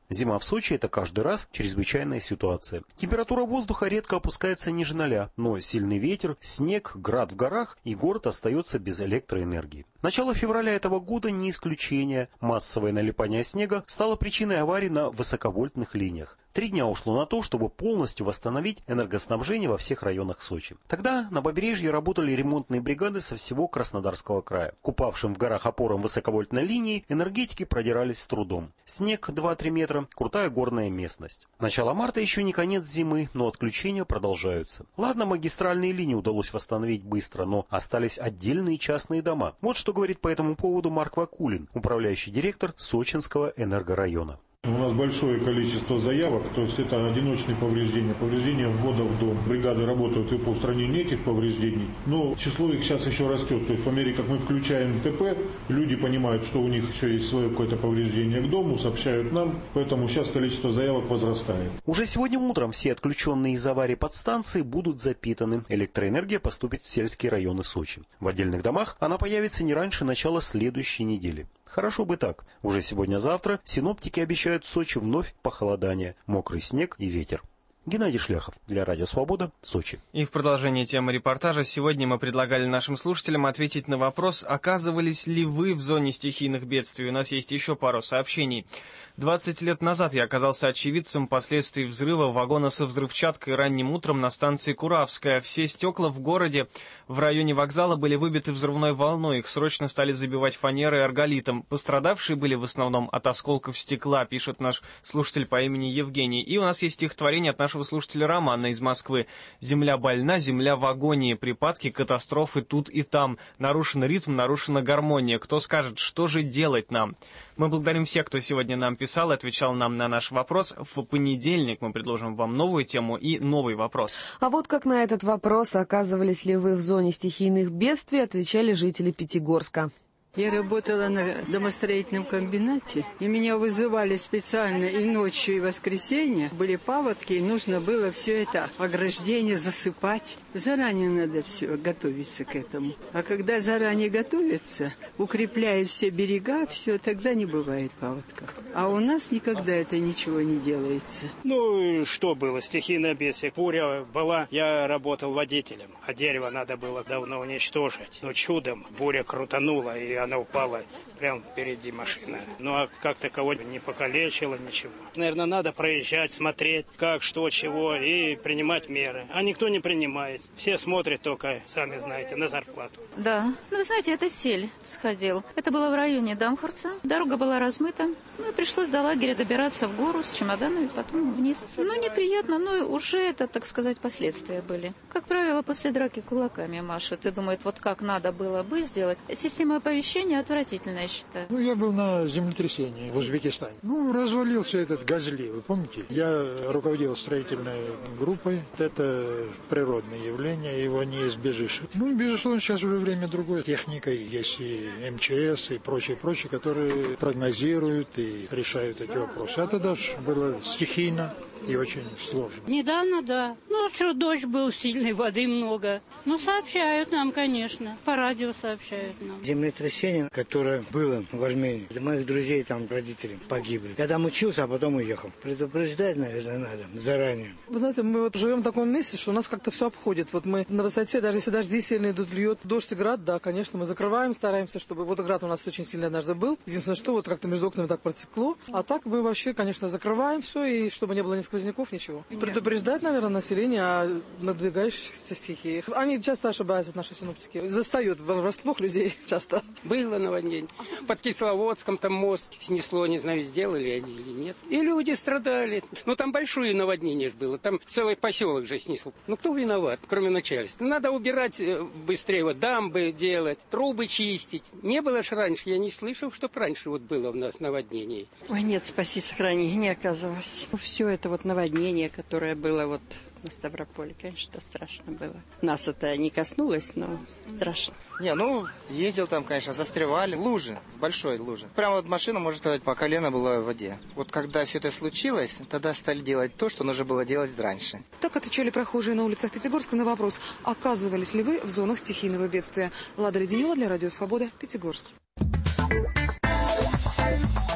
Зима в Сочи – это каждый раз чрезвычайная ситуация. Температура воздуха редко опускается ниже ноля, но сильный ветер, снег, град в горах, и город остается без электроэнергии. Начало февраля этого года не исключение. Массовое налипание снега стало причиной аварий на высоковольтных линиях. Три дня ушло на то, чтобы полностью восстановить энергоснабжение во всех районах Сочи. Тогда на побережье работали ремонтные бригады со всего Краснодарского края. К упавшим в горах опорам высоковольтной линии энергетики продирались с трудом. Снег два-три метра, крутая горная местность. Начало марта еще не конец зимы, но отключения продолжаются. Ладно, магистральные линии удалось восстановить быстро, но остались отдельные частные дома. Вот что говорит по этому поводу Марк Вакулин, управляющий директор Сочинского энергорайона. У нас большое количество заявок, то есть это одиночные повреждения, повреждения ввода в дом. Бригады работают и по устранению этих повреждений, но число их сейчас еще растет. То есть по мере, как мы включаем ТП, люди понимают, что у них еще есть свое какое-то повреждение к дому, сообщают нам, поэтому сейчас количество заявок возрастает. Уже сегодня утром все отключенные из аварии подстанции будут запитаны. Электроэнергия поступит в сельские районы Сочи. В отдельных домах она появится не раньше начала следующей недели. Хорошо бы так. Уже сегодня-завтра синоптики обещают в Сочи вновь похолодание, мокрый снег и ветер. Геннадий Шляхов для Радио Свобода, Сочи. И в продолжении темы репортажа сегодня мы предлагали нашим слушателям ответить на вопрос, оказывались ли вы в зоне стихийных бедствий. У нас есть еще пару сообщений. двадцать лет назад я оказался очевидцем последствий взрыва вагона со взрывчаткой ранним утром на станции Куравская. Все стекла в городе в районе вокзала были выбиты взрывной волной. Их срочно стали забивать фанерой и арголитом. Пострадавшие были в основном от осколков стекла, пишет наш слушатель по имени Евгений. И у нас есть стихотворение от нашего слушателя Романа из Москвы. «Земля больна, земля в агонии, припадки, катастрофы тут и там. Нарушен ритм, нарушена гармония. Кто скажет, что же делать нам?» Мы благодарим всех, кто сегодня нам писал и отвечал нам на наш вопрос. В понедельник мы предложим вам новую тему и новый вопрос. А вот как на этот вопрос, оказывались ли вы в зоне стихийных бедствий, отвечали жители Пятигорска. Я работала на домостроительном комбинате, и меня вызывали специально и ночью, и в воскресенье. Были паводки, и нужно было все это ограждение засыпать. Заранее надо все готовиться к этому. А когда заранее готовится, укрепляет все берега, все, тогда не бывает паводков. А у нас никогда это ничего не делается. Ну, что было? Стихийное бедствие. Буря была, я работал водителем, а дерево надо было давно уничтожить. Но чудом буря крутанула, и она упала прямо впереди машины. Ну, а как такового не покалечило, ничего. Наверное, надо проезжать, смотреть, как, что, чего, и принимать меры. А никто не принимает. Все смотрят только, сами знаете, на зарплату. Да. Ну, вы знаете, это сель сходил. Это было в районе Дамхурца. Дорога была размыта. Ну, и пришлось до лагеря добираться в гору с чемоданами, потом вниз. Ну, неприятно, но уже это, так сказать, последствия были. Как правило, после драки кулаками машут и думают, вот как надо было бы сделать. Система оповещения отвратительная, я считаю. Ну, я был на землетрясении в Узбекистане. Ну, развалился этот Газли, вы помните? Я руководил строительной группой. Это природное явление, его не избежишь. Ну, безусловно, сейчас уже время другое. Техника, есть и эм че эс, и прочее, прочее, которые прогнозируют и решают эти вопросы. А тогда же было стихийно и очень сложно. Недавно, да. Ну, что, дождь был сильный, воды много. Ну, сообщают нам, конечно. По радио сообщают нам. Землетрясение, которое было в Армении, моих друзей там родители погибли. Я там учился, а потом уехал. Предупреждать, наверное, надо заранее. Вы знаете, мы вот живем в таком месте, что у нас как-то все обходит. Вот мы на высоте, даже если дожди сильно идут, льет дождь и град, да, конечно, мы закрываем, стараемся, чтобы... Вот град у нас очень сильно однажды был. Единственное, что вот как-то между окнами так протекло. А так мы вообще, конечно, закрываем все, и чтобы не было ни сквозняков, ничего. Предупреждать, наверное, население о надвигающихся стихиях. Они часто ошибаются, наши синоптики. Застают врасплох людей часто. Было наводнение. Под Кисловодском там мост снесло, не знаю, сделали они или нет. И люди страдали. Ну, там большое наводнение же было. Там целый поселок же снесло. Ну, кто виноват, кроме начальства? Надо убирать быстрее, вот дамбы делать, трубы чистить. Не было же раньше. Я не слышал, что раньше вот было у нас наводнение. Ой, нет, спаси, сохрани, не оказалось. Все это вот наводнение, которое было вот на Ставрополе, конечно, это страшно было. Нас это не коснулось, но страшно. Не, ну, ездил там, конечно, застревали. Лужи, большой лужи. Прямо вот машина, можно сказать, по колено была в воде. Вот когда все это случилось, тогда стали делать то, что нужно было делать раньше. Так отвечали прохожие на улицах Пятигорска на вопрос, оказывались ли вы в зонах стихийного бедствия. Лада Леденева для Радио Свобода, Пятигорск.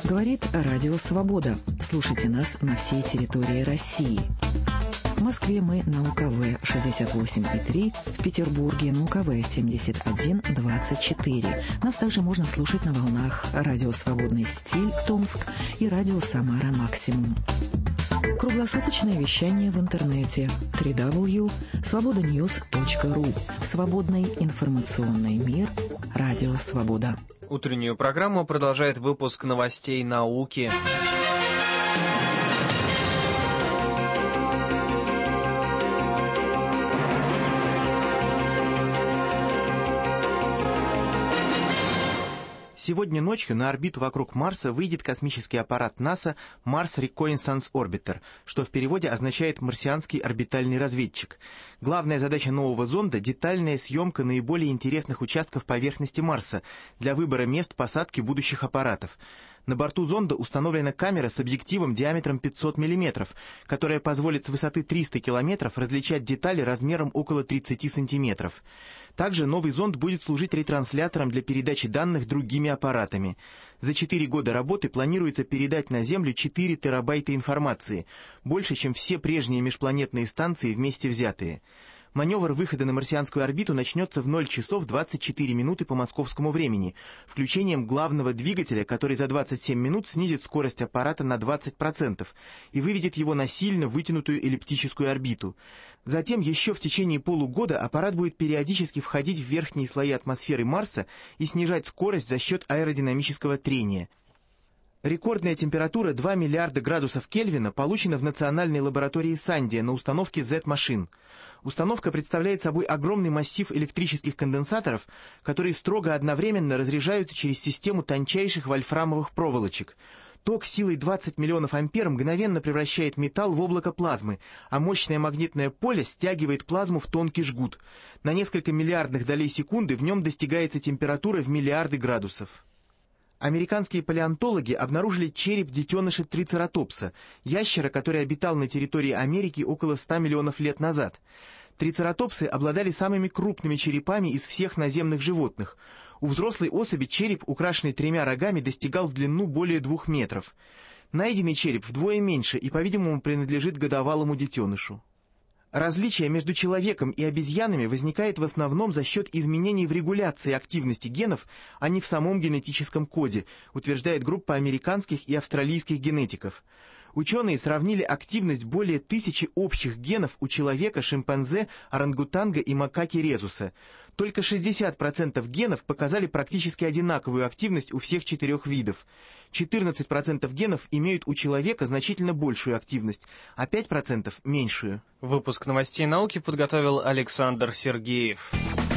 Говорит Радио Свобода. Слушайте нас на всей территории России. В Москве мы на У К В шестьдесят восемь и три, в Петербурге на У К В семьдесят один двадцать четыре. Нас также можно слушать на волнах Радио Свободный стиль Томск и Радио Самара Максимум. Круглосуточное вещание в интернете дабл ю дабл ю дабл ю точка свобода ньюс точка ру. Свободный информационный мир. Радио Свобода. Утреннюю программу продолжает выпуск новостей науки. Сегодня ночью на орбиту вокруг Марса выйдет космический аппарат НАСА Mars Reconnaissance Orbiter, что в переводе означает «марсианский орбитальный разведчик». Главная задача нового зонда – детальная съемка наиболее интересных участков поверхности Марса для выбора мест посадки будущих аппаратов. На борту зонда установлена камера с объективом диаметром пятьсот миллиметров, которая позволит с высоты триста километров различать детали размером около тридцати сантиметров. Также новый зонд будет служить ретранслятором для передачи данных другими аппаратами. За четыре года работы планируется передать на Землю четыре терабайта информации, больше, чем все прежние межпланетные станции вместе взятые. Маневр выхода на марсианскую орбиту начнется в ноль часов двадцать четыре минуты по московскому времени, включением главного двигателя, который за двадцать семь минут снизит скорость аппарата на двадцать процентов и выведет его на сильно вытянутую эллиптическую орбиту. Затем еще в течение полугода аппарат будет периодически входить в верхние слои атмосферы Марса и снижать скорость за счет аэродинамического трения. Рекордная температура два миллиарда градусов Кельвина получена в национальной лаборатории Сандия на установке Z-машин. Установка представляет собой огромный массив электрических конденсаторов, которые строго одновременно разряжаются через систему тончайших вольфрамовых проволочек. Ток силой двадцать миллионов ампер мгновенно превращает металл в облако плазмы, а мощное магнитное поле стягивает плазму в тонкий жгут. На несколько миллиардных долей секунды в нем достигается температура в миллиарды градусов. Американские палеонтологи обнаружили череп детеныша трицератопса, ящера, который обитал на территории Америки около ста миллионов лет назад. Трицератопсы обладали самыми крупными черепами из всех наземных животных. У взрослой особи череп, украшенный тремя рогами, достигал в длину более двух метров. Найденный череп вдвое меньше и, по-видимому, принадлежит годовалому детенышу. Различие между человеком и обезьянами возникает в основном за счет изменений в регуляции активности генов, а не в самом генетическом коде, утверждает группа американских и австралийских генетиков. Ученые сравнили активность более тысячи общих генов у человека, шимпанзе, орангутанга и макаки резуса. Только шестьдесят процентов генов показали практически одинаковую активность у всех четырех видов. четырнадцать процентов генов имеют у человека значительно большую активность, а пять процентов меньшую. Выпуск новостей науки подготовил Александр Сергеев.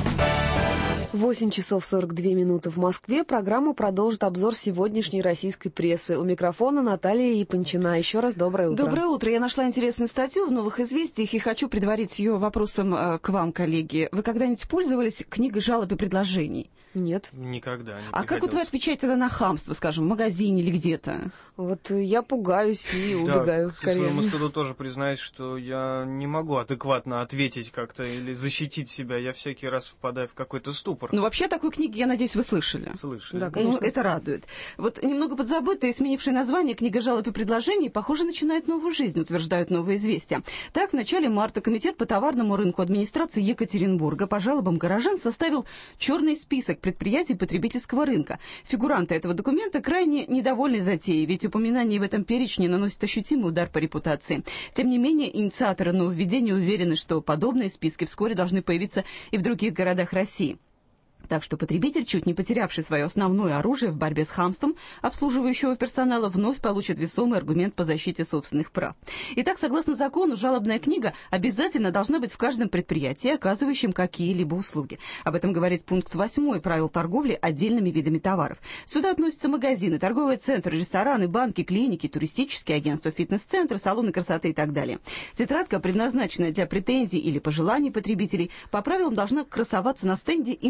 восемь часов сорок две минуты в Москве. Программу продолжит обзор сегодняшней российской прессы. У микрофона Наталья Япончина. Еще раз доброе утро. Доброе утро. Я нашла интересную статью в «Новых известиях» и хочу предварить ее вопросом э, к вам, коллеги. Вы когда-нибудь пользовались книгой жалоб и предложений? Нет. Никогда не А как вот вы отвечаете тогда на хамство, скажем, в магазине или где-то? Вот я пугаюсь и убегаю да, скорее. Да, своему стыду тоже признаюсь, что я не могу адекватно ответить как-то или защитить себя. Я всякий раз впадаю в какой-то ступор. Ну, вообще, такой книги, я надеюсь, вы слышали. Слышали. Да, конечно. Ну, это радует. Вот немного подзабытое и сменившее название «Книга жалоб и предложений», похоже, начинает новую жизнь, утверждают «Новые известия». Так, в начале марта Комитет по товарному рынку администрации Екатеринбурга по жалобам горожан составил черный список предприятий потребительского рынка. Фигуранты этого документа крайне недовольны затеей, ведь упоминание в этом перечне наносит ощутимый удар по репутации. Тем не менее, инициаторы нововведения уверены, что подобные списки вскоре должны появиться и в других городах России. Так что потребитель, чуть не потерявший свое основное оружие в борьбе с хамством обслуживающего персонала, вновь получит весомый аргумент по защите собственных прав. Итак, согласно закону, жалобная книга обязательно должна быть в каждом предприятии, оказывающем какие-либо услуги. Об этом говорит пункт восьмой правил торговли отдельными видами товаров. Сюда относятся магазины, торговые центры, рестораны, банки, клиники, туристические агентства, фитнес-центры, салоны красоты и так далее. Тетрадка, предназначенная для претензий или пожеланий потребителей, по правилам должна красоваться на стенде информации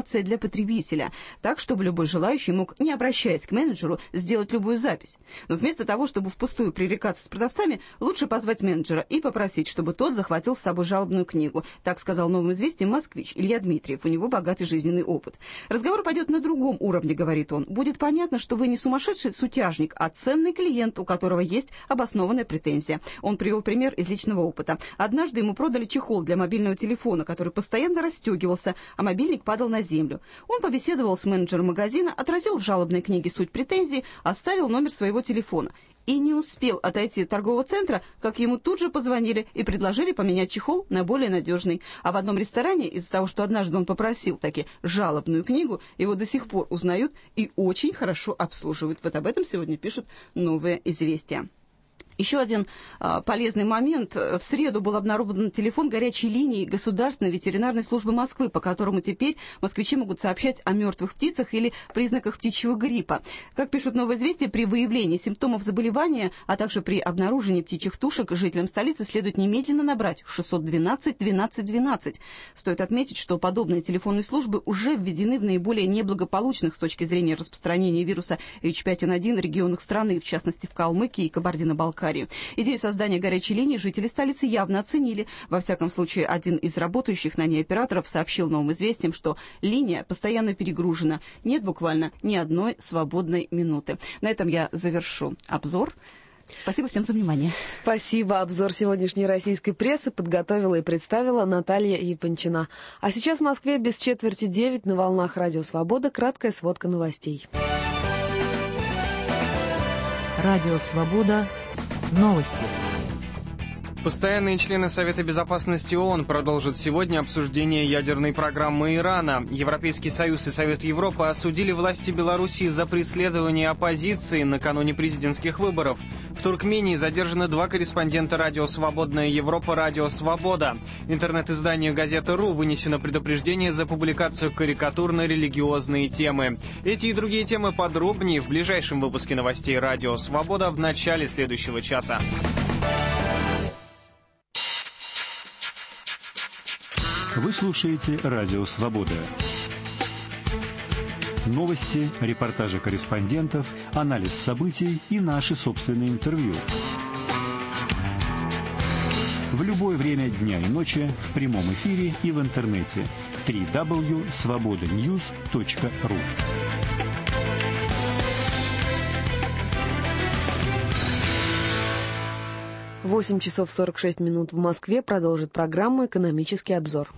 информация для потребителя, так, чтобы любой желающий мог, не обращаясь к менеджеру, сделать любую запись. Но вместо того, чтобы впустую пререкаться с продавцами, лучше позвать менеджера и попросить, чтобы тот захватил с собой жалобную книгу. Так сказал «Новым известиям» москвич Илья Дмитриев. У него богатый жизненный опыт. Разговор пойдет на другом уровне, говорит он. Будет понятно, что вы не сумасшедший сутяжник, а ценный клиент, у которого есть обоснованная претензия. Он привел пример из личного опыта. Однажды ему продали чехол для мобильного телефона, который постоянно расстегивался, а мобильник падал на землю. Он побеседовал с менеджером магазина, отразил в жалобной книге суть претензий, оставил номер своего телефона. И не успел отойти от торгового центра, как ему тут же позвонили и предложили поменять чехол на более надежный. А в одном ресторане, из-за того, что однажды он попросил таки жалобную книгу, его до сих пор узнают и очень хорошо обслуживают. Вот об этом сегодня пишут «Новые известия». Еще один а, полезный момент. В среду был обнародован телефон горячей линии Государственной ветеринарной службы Москвы, по которому теперь москвичи могут сообщать о мертвых птицах или признаках птичьего гриппа. Как пишут «Новые известия», при выявлении симптомов заболевания, а также при обнаружении птичьих тушек жителям столицы следует немедленно набрать шестьсот двенадцать двенадцать двенадцать. Стоит отметить, что подобные телефонные службы уже введены в наиболее неблагополучных с точки зрения распространения вируса эйч пять эн один регионах страны, в частности в Калмыкии и Кабардино-Балкарии. Идею создания горячей линии жители столицы явно оценили. Во всяком случае, один из работающих на ней операторов сообщил «Новым известиям», что линия постоянно перегружена. Нет буквально ни одной свободной минуты. На этом я завершу обзор. Спасибо всем за внимание. Спасибо. Обзор сегодняшней российской прессы подготовила и представила Наталья Япончина. А сейчас в Москве без четверти девять на волнах Радио Свобода краткая сводка новостей. Радио Свобода. Новости. Постоянные члены Совета Безопасности ООН продолжат сегодня обсуждение ядерной программы Ирана. Европейский Союз и Совет Европы осудили власти Белоруссии за преследование оппозиции накануне президентских выборов. В Туркмении задержаны два корреспондента радио «Свободная Европа», радио «Свобода». Интернет-изданию «Газета.ру» вынесено предупреждение за публикацию карикатур на религиозные темы. Эти и другие темы подробнее в ближайшем выпуске новостей «Радио Свобода» в начале следующего часа. Вы слушаете «Радио Свобода». Новости, репортажи корреспондентов, анализ событий и наши собственные интервью. В любое время дня и ночи, в прямом эфире и в интернете. дабл ю дабл ю дабл ю точка свобода ньюс точка ру. восемь часов сорок шесть минут в Москве. Продолжит программу «Экономический обзор».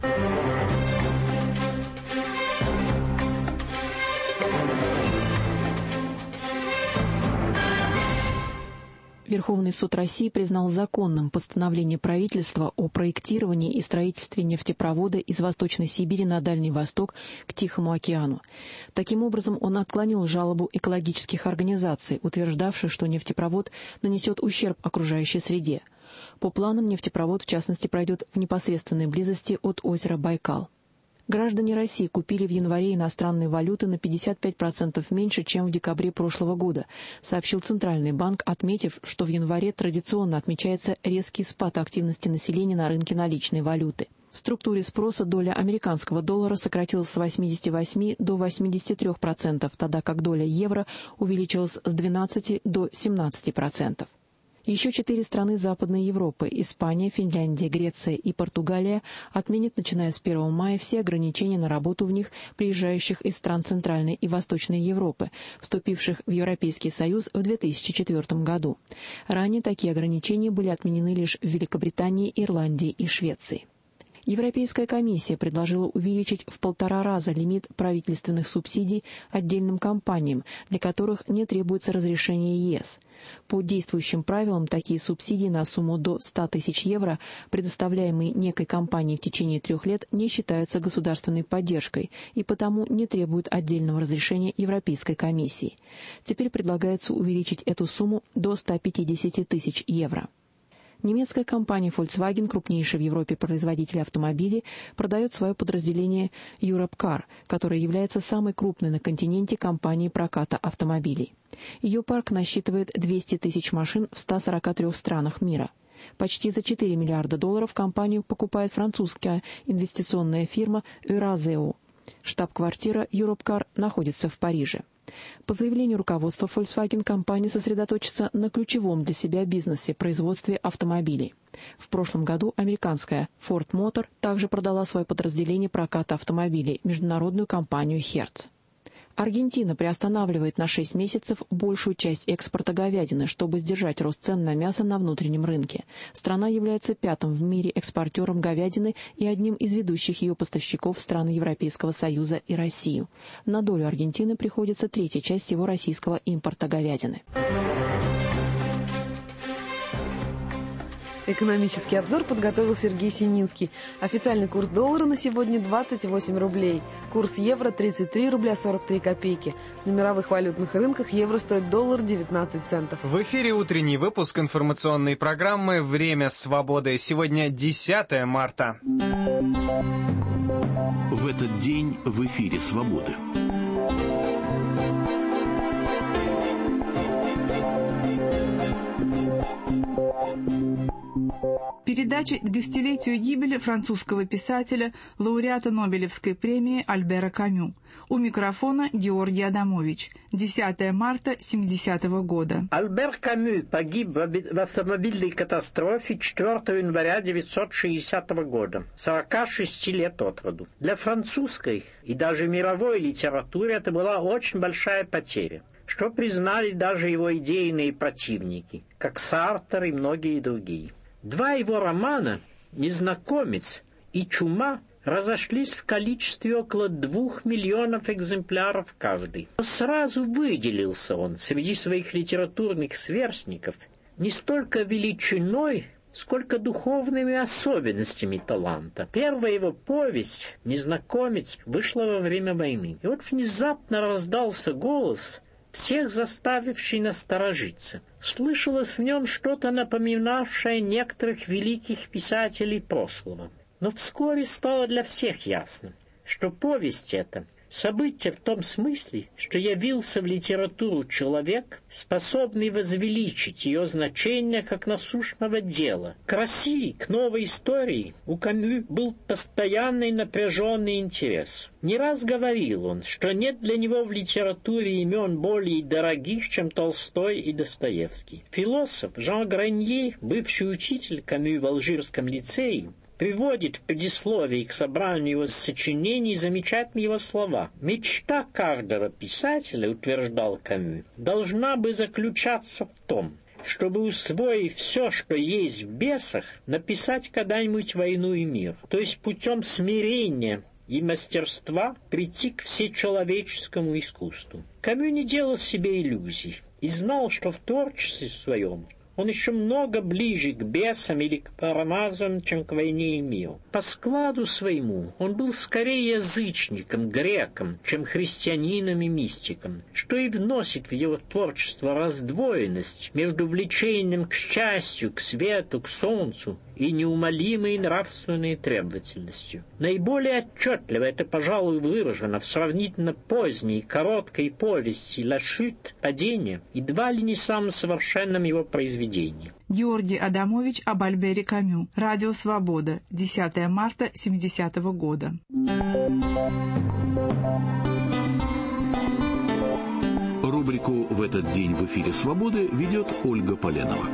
Верховный суд России признал законным постановление правительства о проектировании и строительстве нефтепровода из Восточной Сибири на Дальний Восток к Тихому океану. Таким образом, он отклонил жалобу экологических организаций, утверждавших, что нефтепровод нанесет ущерб окружающей среде. По планам, нефтепровод, в частности, пройдет в непосредственной близости от озера Байкал. Граждане России купили в январе иностранные валюты на пятьдесят пять процентов меньше, чем в декабре прошлого года, сообщил Центральный банк, отметив, что в январе традиционно отмечается резкий спад активности населения на рынке наличной валюты. В структуре спроса доля американского доллара сократилась с восьмидесяти восьми до восьмидесяти трёх процентов, тогда как доля евро увеличилась с двенадцати до семнадцати процентов. Еще четыре страны Западной Европы – Испания, Финляндия, Греция и Португалия – отменят, начиная с первого мая, все ограничения на работу в них приезжающих из стран Центральной и Восточной Европы, вступивших в Европейский Союз в две тысячи четвёртом году. Ранее такие ограничения были отменены лишь в Великобритании, Ирландии и Швеции. Европейская комиссия предложила увеличить в полтора раза лимит правительственных субсидий отдельным компаниям, для которых не требуется разрешение ЕС. По действующим правилам, такие субсидии на сумму до ста тысяч евро, предоставляемые некой компании в течение трех лет, не считаются государственной поддержкой и потому не требуют отдельного разрешения Европейской комиссии. Теперь предлагается увеличить эту сумму до ста пятидесяти тысяч евро. Немецкая компания Volkswagen, крупнейший в Европе производитель автомобилей, продает свое подразделение Europcar, которое является самой крупной на континенте компанией проката автомобилей. Ее парк насчитывает двести тысяч машин в ста сорока трёх странах мира. Почти за четыре миллиарда долларов компанию покупает французская инвестиционная фирма Eurazeo. Штаб-квартира Europcar находится в Париже. По заявлению руководства Volkswagen, компания сосредоточится на ключевом для себя бизнесе – производстве автомобилей. В прошлом году американская Ford Motor также продала свое подразделение проката автомобилей – международную компанию Hertz. Аргентина приостанавливает на шесть месяцев большую часть экспорта говядины, чтобы сдержать рост цен на мясо на внутреннем рынке. Страна является пятым в мире экспортером говядины и одним из ведущих ее поставщиков в страны Европейского Союза и Россию. На долю Аргентины приходится третья часть всего российского импорта говядины. Экономический обзор подготовил Сергей Сининский. Официальный курс доллара на сегодня двадцать восемь рублей. Курс евро тридцать три рубля сорок три копейки. На мировых валютных рынках евро стоит доллар девятнадцать центов. В эфире утренний выпуск информационной программы «Время свободы». Сегодня десятое марта. В этот день в эфире «Свободы». Передача к десятилетию гибели французского писателя, лауреата Нобелевской премии Альбера Камю. У микрофона Георгий Адамович. десятое марта семидесятого года. Альбер Камю погиб в автомобильной катастрофе четвёртого января девятьсот шестидесятого года, сорока шести лет от роду. Для французской и даже мировой литературы это была очень большая потеря, что признали даже его идейные противники, как Сартр и многие другие. Два его романа «Незнакомец» и «Чума» разошлись в количестве около двух миллионов экземпляров каждый. Но сразу выделился он среди своих литературных сверстников не столько величиной, сколько духовными особенностями таланта. Первая его повесть «Незнакомец» вышла во время войны. И вот внезапно раздался голос, всех заставивший насторожиться. Слышалось в нем что-то напоминавшее некоторых великих писателей прошлого. Но вскоре стало для всех ясно, что повесть эта — событие в том смысле, что явился в литературу человек, способный возвеличить ее значение как насущного дела. К России, к новой истории у Камю был постоянный напряженный интерес. Не раз говорил он, что нет для него в литературе имен более дорогих, чем Толстой и Достоевский. Философ Жан Гранье, бывший учитель Камю в Алжирском лицее, приводит в предисловии к собранию его сочинений замечательные его слова. «Мечта каждого писателя, — утверждал Камю, — должна бы заключаться в том, чтобы, усвоив все, что есть в бесах, написать когда-нибудь «Войну и мир», то есть путем смирения и мастерства прийти к всечеловеческому искусству». Камю не делал себе иллюзий и знал, что в творчестве своем он еще много ближе к бесам или к парамазам, чем к войне и миру. По складу своему он был скорее язычником, греком, чем христианином и мистиком, что и вносит в его творчество раздвоенность между влечением к счастью, к свету, к солнцу и неумолимой нравственной требовательностью. Наиболее отчетливо это, пожалуй, выражено в сравнительно поздней короткой повести «Ла Шют» «Падение», едва ли не самым совершенным его произведением. Георгий Адамович об Альбере Камю. Радио «Свобода». десятое марта семидесятого года. Рубрику «В этот день в эфире «Свободы» ведет Ольга Поленова.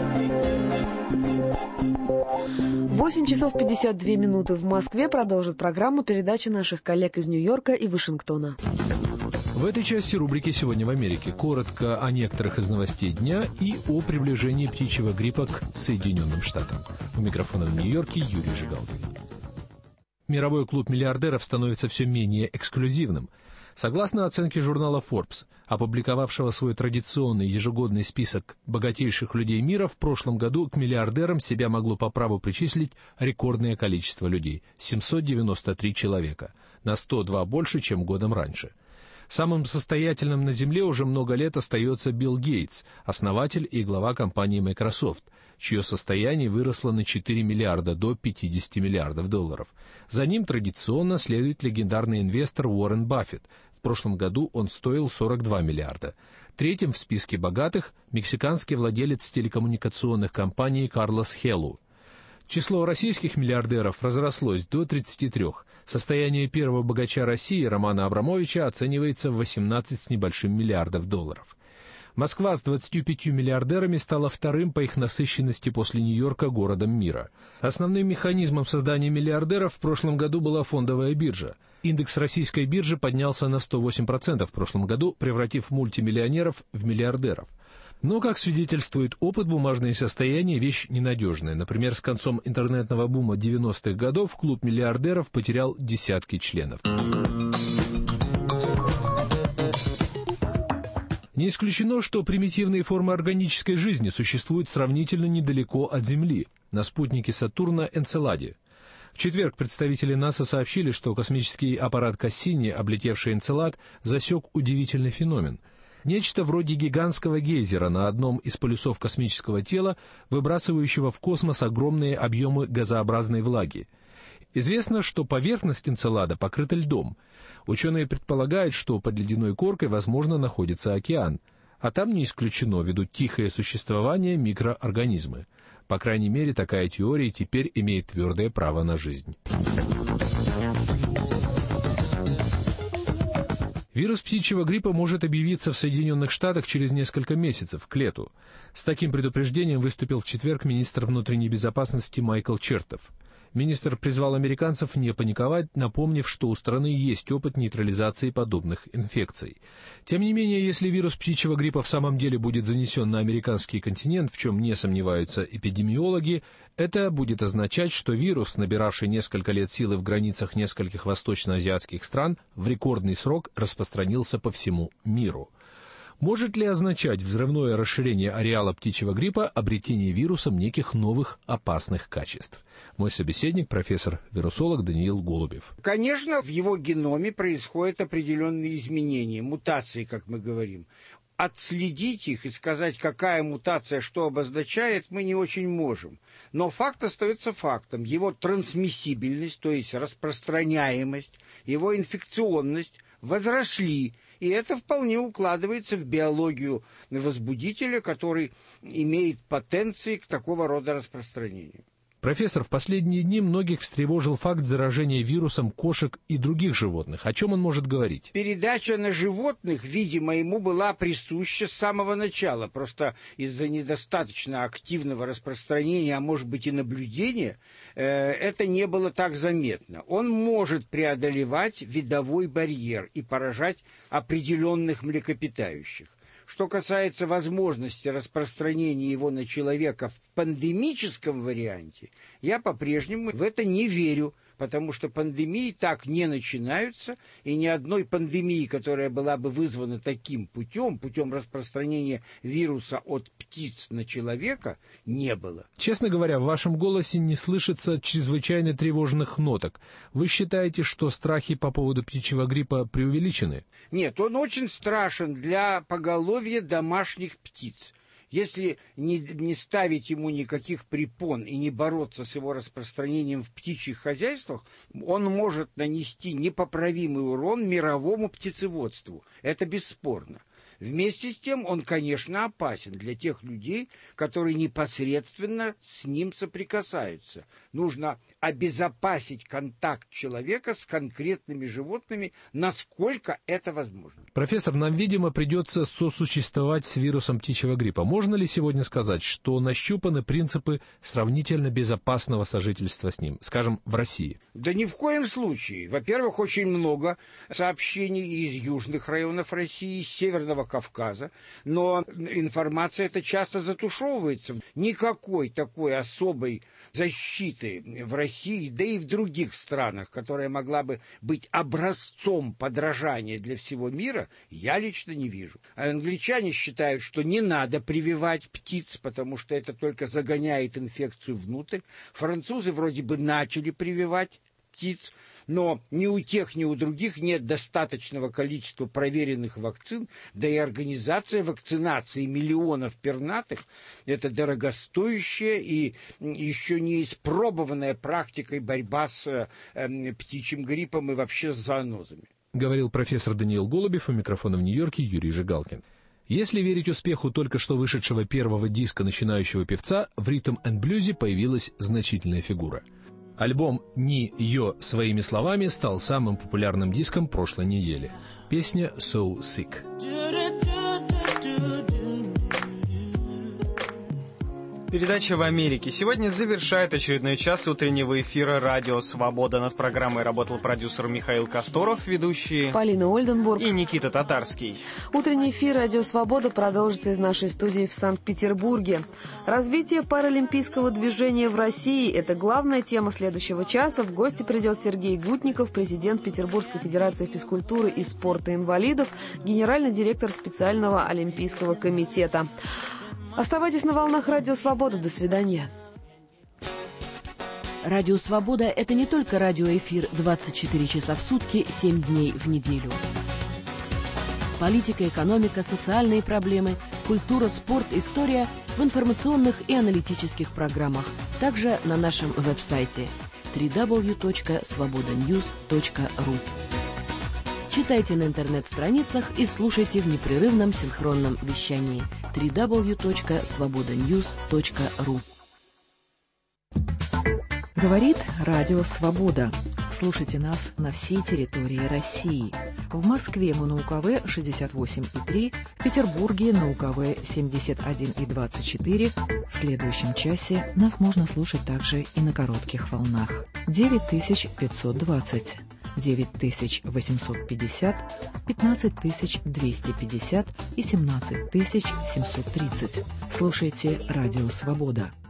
восемь часов пятьдесят две минуты в Москве. Продолжит программу передачи наших коллег из Нью-Йорка и Вашингтона. В этой части рубрики «Сегодня в Америке» коротко о некоторых из новостей дня и о приближении птичьего гриппа к Соединенным Штатам. У микрофона в Нью-Йорке Юрий Жигалкин. Мировой клуб миллиардеров становится все менее эксклюзивным. Согласно оценке журнала Forbes, опубликовавшего свой традиционный ежегодный список богатейших людей мира, в прошлом году к миллиардерам себя могло по праву причислить рекордное количество людей – семьсот девяносто три человека, на сто два больше, чем годом раньше. Самым состоятельным на Земле уже много лет остается Билл Гейтс, основатель и глава компании Microsoft, чье состояние выросло на четыре миллиарда до пятидесяти миллиардов долларов. За ним традиционно следует легендарный инвестор Уоррен Баффет. В прошлом году он стоил сорок два миллиарда. Третьим в списке богатых – мексиканский владелец телекоммуникационных компаний Карлос Хеллу. Число российских миллиардеров разрослось до тридцати трёх. Состояние первого богача России Романа Абрамовича оценивается в восемнадцать с небольшим миллиардов долларов. Москва с двадцатью пятью миллиардерами стала вторым по их насыщенности после Нью-Йорка городом мира. Основным механизмом создания миллиардеров в прошлом году была фондовая биржа. Индекс российской биржи поднялся на сто восемь процентов в прошлом году, превратив мультимиллионеров в миллиардеров. Но, как свидетельствует опыт, бумажные состояния – вещь ненадежная. Например, с концом интернетного бума девяностых годов клуб миллиардеров потерял десятки членов. Не исключено, что примитивные формы органической жизни существуют сравнительно недалеко от Земли, на спутнике Сатурна Энцеладе. В четверг представители НАСА сообщили, что космический аппарат Кассини, облетевший Энцелад, засек удивительный феномен. Нечто вроде гигантского гейзера на одном из полюсов космического тела, выбрасывающего в космос огромные объемы газообразной влаги. Известно, что поверхность Энцелада покрыта льдом. Ученые предполагают, что под ледяной коркой, возможно, находится океан. А там не исключено ведут тихое существование микроорганизмы. По крайней мере, такая теория теперь имеет твердое право на жизнь. Вирус птичьего гриппа может объявиться в Соединенных Штатах через несколько месяцев, к лету. С таким предупреждением выступил в четверг министр внутренней безопасности Майкл Чертов. Министр призвал американцев не паниковать, напомнив, что у страны есть опыт нейтрализации подобных инфекций. Тем не менее, если вирус птичьего гриппа в самом деле будет занесен на американский континент, в чем не сомневаются эпидемиологи, это будет означать, что вирус, набиравший несколько лет силы в границах нескольких восточноазиатских стран, в рекордный срок распространился по всему миру. Может ли означать взрывное расширение ареала птичьего гриппа обретение вирусом неких новых опасных качеств? Мой собеседник, профессор-вирусолог Даниил Голубев. Конечно, в его геноме происходят определенные изменения, мутации, как мы говорим. Отследить их и сказать, какая мутация что обозначает, мы не очень можем. Но факт остается фактом. Его трансмиссибельность, то есть распространяемость, его инфекционность возросли. И это вполне укладывается в биологию возбудителя, который имеет потенции к такого рода распространению. Профессор, в последние дни многих встревожил факт заражения вирусом кошек и других животных. О чем он может говорить? Передача на животных, видимо, ему была присуща с самого начала. Просто из-за недостаточно активного распространения, а может быть и наблюдения, э, это не было так заметно. Он может преодолевать видовой барьер и поражать определенных млекопитающих. Что касается возможности распространения его на человека в пандемическом варианте, я по-прежнему в это не верю, потому что пандемии так не начинаются, и ни одной пандемии, которая была бы вызвана таким путем, путем распространения вируса от птиц на человека, не было. Честно говоря, в вашем голосе не слышится чрезвычайно тревожных ноток. Вы считаете, что страхи по поводу птичьего гриппа преувеличены? Нет, он очень страшен для поголовья домашних птиц. Если не, не ставить ему никаких препон и не бороться с его распространением в птичьих хозяйствах, он может нанести непоправимый урон мировому птицеводству. Это бесспорно. Вместе с тем он, конечно, опасен для тех людей, которые непосредственно с ним соприкасаются. Нужно обезопасить контакт человека с конкретными животными, насколько это возможно. Профессор, нам, видимо, придется сосуществовать с вирусом птичьего гриппа. Можно ли сегодня сказать, что нащупаны принципы сравнительно безопасного сожительства с ним, скажем, в России? Да ни в коем случае. Во-первых, очень много сообщений из южных районов России, из Северного Кавказа, но информация эта часто затушевывается. Никакой такой особой защиты в России, да и в других странах, которая могла бы быть образцом подражания для всего мира, я лично не вижу. А англичане считают, что не надо прививать птиц, потому что это только загоняет инфекцию внутрь. Французы вроде бы начали прививать птиц, но ни у тех, ни у других нет достаточного количества проверенных вакцин, да и организация вакцинации миллионов пернатых – это дорогостоящая и еще не испробованная практикой борьба с э, птичьим гриппом и вообще с зоонозами. Говорил профессор Даниил Голубев, у микрофона в Нью-Йорке Юрий Жигалкин. Если верить успеху только что вышедшего первого диска начинающего певца, в ритм-энд-блюзе появилась значительная фигура. Альбом «Ни Йо» своими словами стал самым популярным диском прошлой недели. Песня «So Sick». Передача «В Америке» сегодня завершает очередной час утреннего эфира «Радио Свобода». Над программой работал продюсер Михаил Косторов, ведущие Полина Ольденбург и Никита Татарский. Утренний эфир «Радио Свобода» продолжится из нашей студии в Санкт-Петербурге. Развитие паралимпийского движения в России – это главная тема следующего часа. В гости придет Сергей Гутников, президент Петербургской федерации физкультуры и спорта инвалидов, генеральный директор специального олимпийского комитета. Оставайтесь на волнах «Радио Свобода». До свидания. «Радио Свобода» — это не только радиоэфир двадцать четыре часа в сутки, семь дней в неделю. Политика, экономика, социальные проблемы, культура, спорт, история в информационных и аналитических программах. Также на нашем веб-сайте дабл ю дабл ю дабл ю точка свобода ньюс точка ру. Читайте на интернет-страницах и слушайте в непрерывном синхронном вещании дабл ю дабл ю дабл ю точка свобода ньюс точка ру. Говорит Радио Свобода. Слушайте нас на всей территории России. В Москве мы на У К В шестьдесят восемь и три, в Петербурге на У К В семьдесят один и двадцать четыре. В следующем часе нас можно слушать также и на коротких волнах. девять тысяч пятьсот двадцать, девять тысяч восемьсот пятьдесят, пятнадцать тысяч двести пятьдесят и семнадцать тысяч семьсот тридцать. Слушайте Радио Свобода.